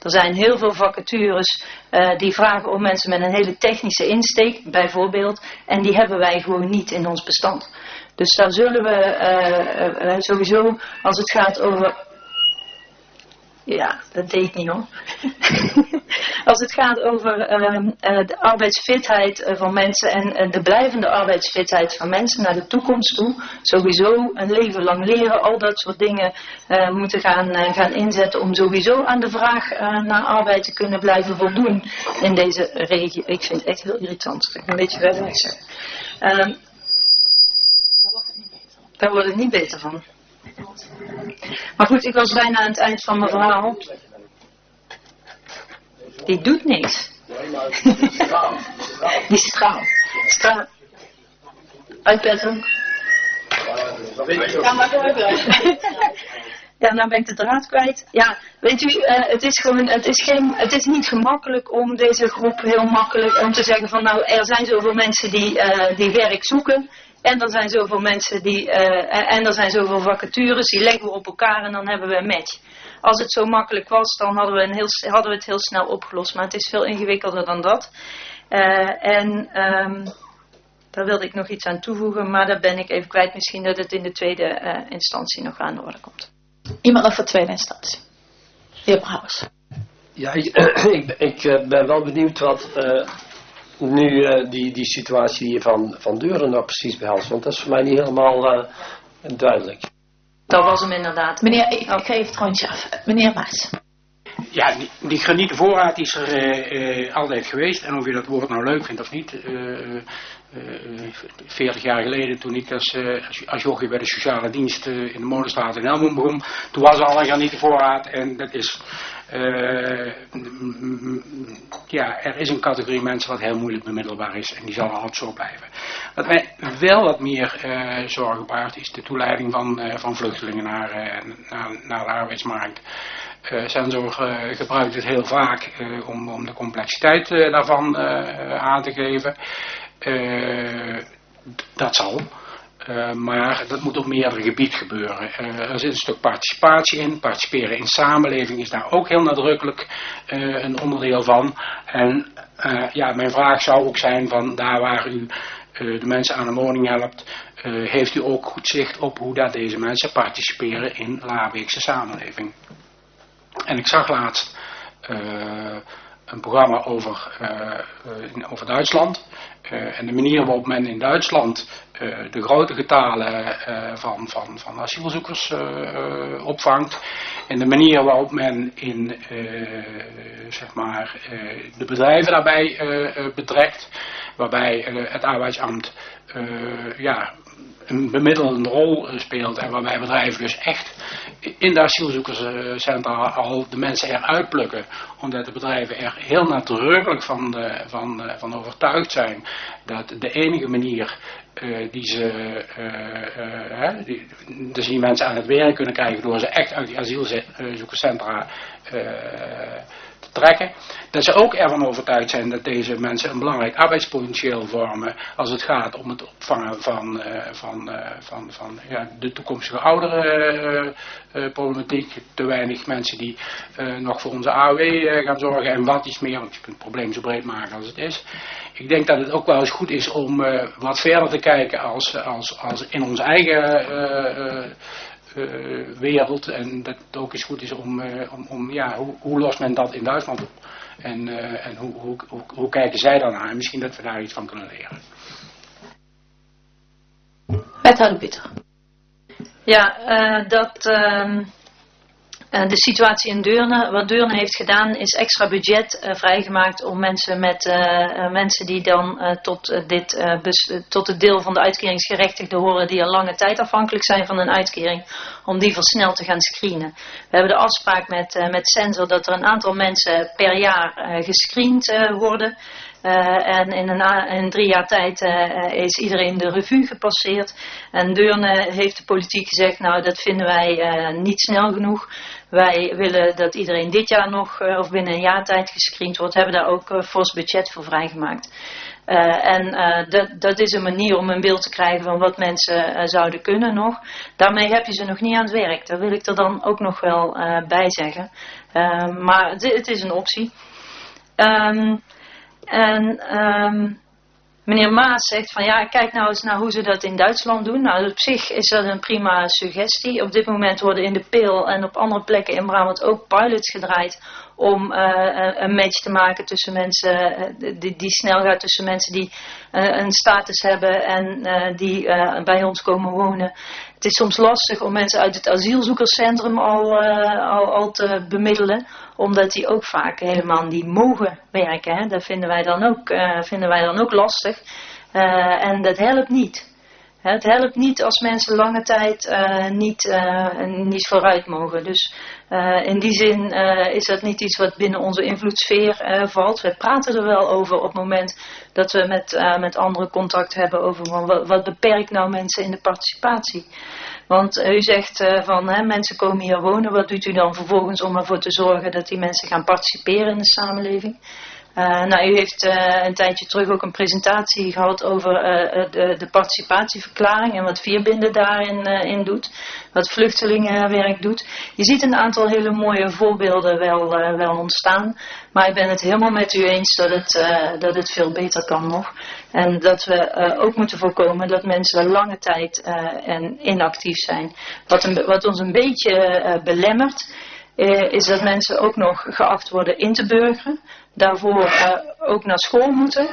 Er zijn heel veel vacatures uh, die vragen om mensen met een hele technische insteek, bijvoorbeeld. En die hebben wij gewoon niet in ons bestand. Dus daar zullen we uh, uh, sowieso, als het gaat over... Ja, dat deed ik niet hoor. Als het gaat over uh, uh, de arbeidsfitheid uh, van mensen en uh, de blijvende arbeidsfitheid van mensen naar de toekomst toe, sowieso een leven lang leren, al dat soort dingen uh, moeten gaan, uh, gaan inzetten om sowieso aan de vraag uh, naar arbeid te kunnen blijven voldoen in deze regio. Ik vind het echt heel irritant, dat ik een beetje verder weg zeg. Uh, daar word ik niet beter van. Maar goed, ik was bijna aan het eind van mijn verhaal. Die doet niks. Die straal. Straal. Uitpetten. Ja, maar ja, nou ben ik de draad kwijt. Ja, weet u, uh, het is gewoon, het is geen, het is niet gemakkelijk om deze groep heel makkelijk om te zeggen van nou, er zijn zoveel mensen die, uh, die werk zoeken. En er zijn zoveel mensen die, uh, en er zijn zoveel vacatures, die leggen we op elkaar en dan hebben we een match. Als het zo makkelijk was, dan hadden we, een heel, hadden we het heel snel opgelost. Maar het is veel ingewikkelder dan dat. Uh, en um, daar wilde ik nog iets aan toevoegen, maar daar ben ik even kwijt. Misschien dat het in de tweede uh, instantie nog aan de orde komt. Iemand nog voor tweede instantie? De heer Brouwers. Ja, ik, ik, ik ben wel benieuwd wat... Uh, Nu uh, die, die situatie hier van, van Deuren nou precies behelst, want dat is voor mij niet helemaal uh, duidelijk. Dat was hem inderdaad. Meneer, ik, ik geef het rondje af. Meneer Maas. Ja, die, die granietenvoorraad is er uh, uh, altijd geweest. En of je dat woord nou leuk vindt of niet. Uh, uh, veertig jaar geleden toen ik als, uh, als, als jochie bij de sociale dienst uh, in de Molenstraat in Helmond begon. Toen was er al een granietenvoorraad en dat is... Uh, ja, er is een categorie mensen wat heel moeilijk bemiddelbaar is en die zal altijd zo blijven. Wat mij wel wat meer uh, zorgen baart is de toeleiding van, uh, van vluchtelingen naar, uh, naar, naar de arbeidsmarkt. Uh, Sensor uh, gebruikt het heel vaak uh, om, om de complexiteit uh, daarvan uh, aan te geven. Uh, dat zal. Uh, maar dat moet op meerdere gebieden gebeuren. Uh, er zit een stuk participatie in. Participeren in samenleving is daar ook heel nadrukkelijk uh, een onderdeel van. En uh, ja, mijn vraag zou ook zijn van daar waar u uh, de mensen aan een woning helpt, uh, heeft u ook goed zicht op hoe dat deze mensen participeren in Laarbeekse samenleving. En ik zag laatst uh, een programma over, uh, uh, over Duitsland. Uh, en de manier waarop men in Duitsland uh, de grote getalen uh, van, van, van asielzoekers uh, uh, opvangt. En de manier waarop men in uh, zeg maar, uh, de bedrijven daarbij uh, uh, betrekt. Waarbij uh, het arbeidsambt uh, ja, een bemiddelende rol speelt. En waarbij bedrijven dus echt in de asielzoekerscentra al de mensen eruit plukken. Omdat de bedrijven er heel nadrukkelijk van, de, van, van overtuigd zijn dat de enige manier uh, die ze uh, uh, die, dus die mensen aan het werk kunnen krijgen door ze echt uit die asielzoekerscentra uh, te trekken. Dat ze ook ervan overtuigd zijn dat deze mensen een belangrijk arbeidspotentieel vormen als het gaat om het opvangen van, uh, van, uh, van, van ja, de toekomstige ouderenproblematiek. Uh, uh, te weinig mensen die uh, nog voor onze A O W uh, gaan zorgen en wat iets meer, want je kunt het probleem zo breed maken als het is. Ik denk dat het ook wel eens goed is om uh, wat verder te kijken als, als, als in onze eigen uh, uh, Uh, wereld en dat het ook eens goed is om, uh, om, om ja, hoe, hoe lost men dat in Duitsland op en, uh, en hoe, hoe, hoe, hoe kijken zij daarnaar en misschien dat we daar iets van kunnen leren. Wethouder Pieter. Ja, uh, dat uh, uh, de situatie in Deurne, wat Deurne heeft gedaan is extra budget uh, vrijgemaakt om mensen met uh, uh, mensen die dan uh, tot, uh, dit, uh, bes, uh, tot het deel van de uitkeringsgerechtigden horen die al lange tijd afhankelijk zijn van een uitkering, om die versneld te gaan screenen. We hebben de afspraak met, uh, met Sensor dat er een aantal mensen per jaar uh, gescreend uh, worden. Uh, en in, een, in drie jaar tijd uh, is iedereen de revue gepasseerd. En Deurne heeft de politiek gezegd, nou dat vinden wij uh, niet snel genoeg. Wij willen dat iedereen dit jaar nog, uh, of binnen een jaar tijd gescreend wordt. Hebben daar ook uh, fors budget voor vrijgemaakt. Uh, en uh, dat, dat is een manier om een beeld te krijgen van wat mensen uh, zouden kunnen nog. Daarmee heb je ze nog niet aan het werk. Daar wil ik er dan ook nog wel uh, bij zeggen. Uh, maar het, het is een optie. Um, en um, meneer Maas zegt van ja, kijk nou eens naar hoe ze dat in Duitsland doen. Nou, op zich is dat een prima suggestie. Op dit moment worden in de Peel en op andere plekken in Brabant ook pilots gedraaid om uh, een match te maken tussen mensen, uh, die, die snel gaat tussen mensen die uh, een status hebben en uh, die uh, bij ons komen wonen. Het is soms lastig om mensen uit het asielzoekerscentrum al, uh, al, al te bemiddelen, omdat die ook vaak helemaal niet mogen werken. Hè. Dat vinden wij dan ook, uh, vinden wij dan ook lastig. Uh, en dat helpt niet. Het helpt niet als mensen lange tijd uh, niet, uh, niet vooruit mogen. Dus uh, in die zin uh, is dat niet iets wat binnen onze invloedssfeer uh, valt. We praten er wel over op het moment dat we met, uh, met anderen contact hebben over van wat, wat beperkt nou mensen in de participatie. Want uh, u zegt uh, van hè, mensen komen hier wonen, wat doet u dan vervolgens om ervoor te zorgen dat die mensen gaan participeren in de samenleving? Uh, nou, u heeft uh, een tijdje terug ook een presentatie gehad over uh, de, de participatieverklaring en wat Vierbinden daarin uh, in doet, wat vluchtelingenwerk doet. Je ziet een aantal hele mooie voorbeelden wel, uh, wel ontstaan, maar ik ben het helemaal met u eens dat het, uh, dat het veel beter kan nog. En dat we uh, ook moeten voorkomen dat mensen lange tijd uh, en inactief zijn. Wat, een, wat ons een beetje uh, belemmert, uh, is dat mensen ook nog geacht worden in te burgeren. Daarvoor uh, ook naar school moeten.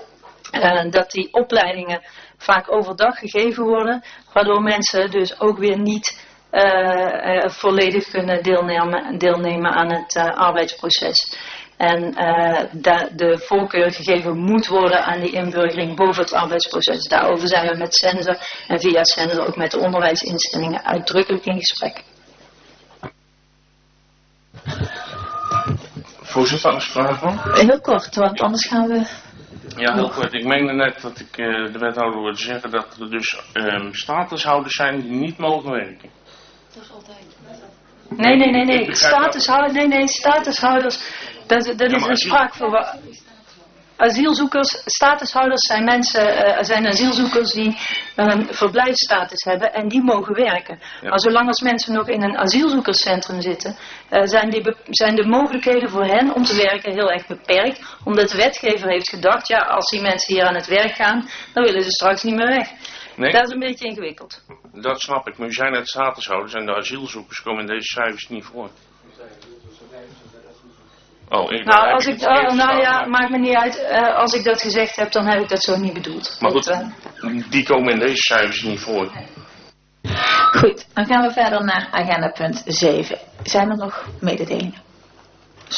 Uh, dat die opleidingen vaak overdag gegeven worden. Waardoor mensen dus ook weer niet uh, uh, volledig kunnen deelnemen, deelnemen aan het uh, arbeidsproces. En uh, de, de voorkeur gegeven moet worden aan die inburgering boven het arbeidsproces. Daarover zijn we met Censer en via Censer ook met de onderwijsinstellingen uitdrukkelijk in gesprek. Voorzitter, als vraag van? Heel kort, want anders gaan we... Ja, heel kort. Ik meende net dat ik uh, de wethouder wilde zeggen dat er dus um, statushouders zijn die niet mogen werken. Dat is altijd. Nee, nee, nee, nee. Statushouders, nee, nee, statushouders, dat, dat is ja, een spraak voor... Asielzoekers, statushouders zijn mensen, uh, zijn asielzoekers die een verblijfsstatus hebben en die mogen werken. Ja. Maar zolang als mensen nog in een asielzoekerscentrum zitten, uh, zijn, die zijn de mogelijkheden voor hen om te werken heel erg beperkt. Omdat de wetgever heeft gedacht, ja, als die mensen hier aan het werk gaan, dan willen ze straks niet meer weg. Nee. Dat is een beetje ingewikkeld. Dat snap ik, maar u zijn net statushouders en de asielzoekers komen in deze cijfers niet voor. Oh, ik nou, als ik, oh, nou ja, maakt me niet uit. Uh, als ik dat gezegd heb, dan heb ik dat zo niet bedoeld. Maar goed, dat, uh... die komen in deze cijfers niet voor. Goed, dan gaan we verder naar agenda punt zeven. Zijn er nog mededelingen?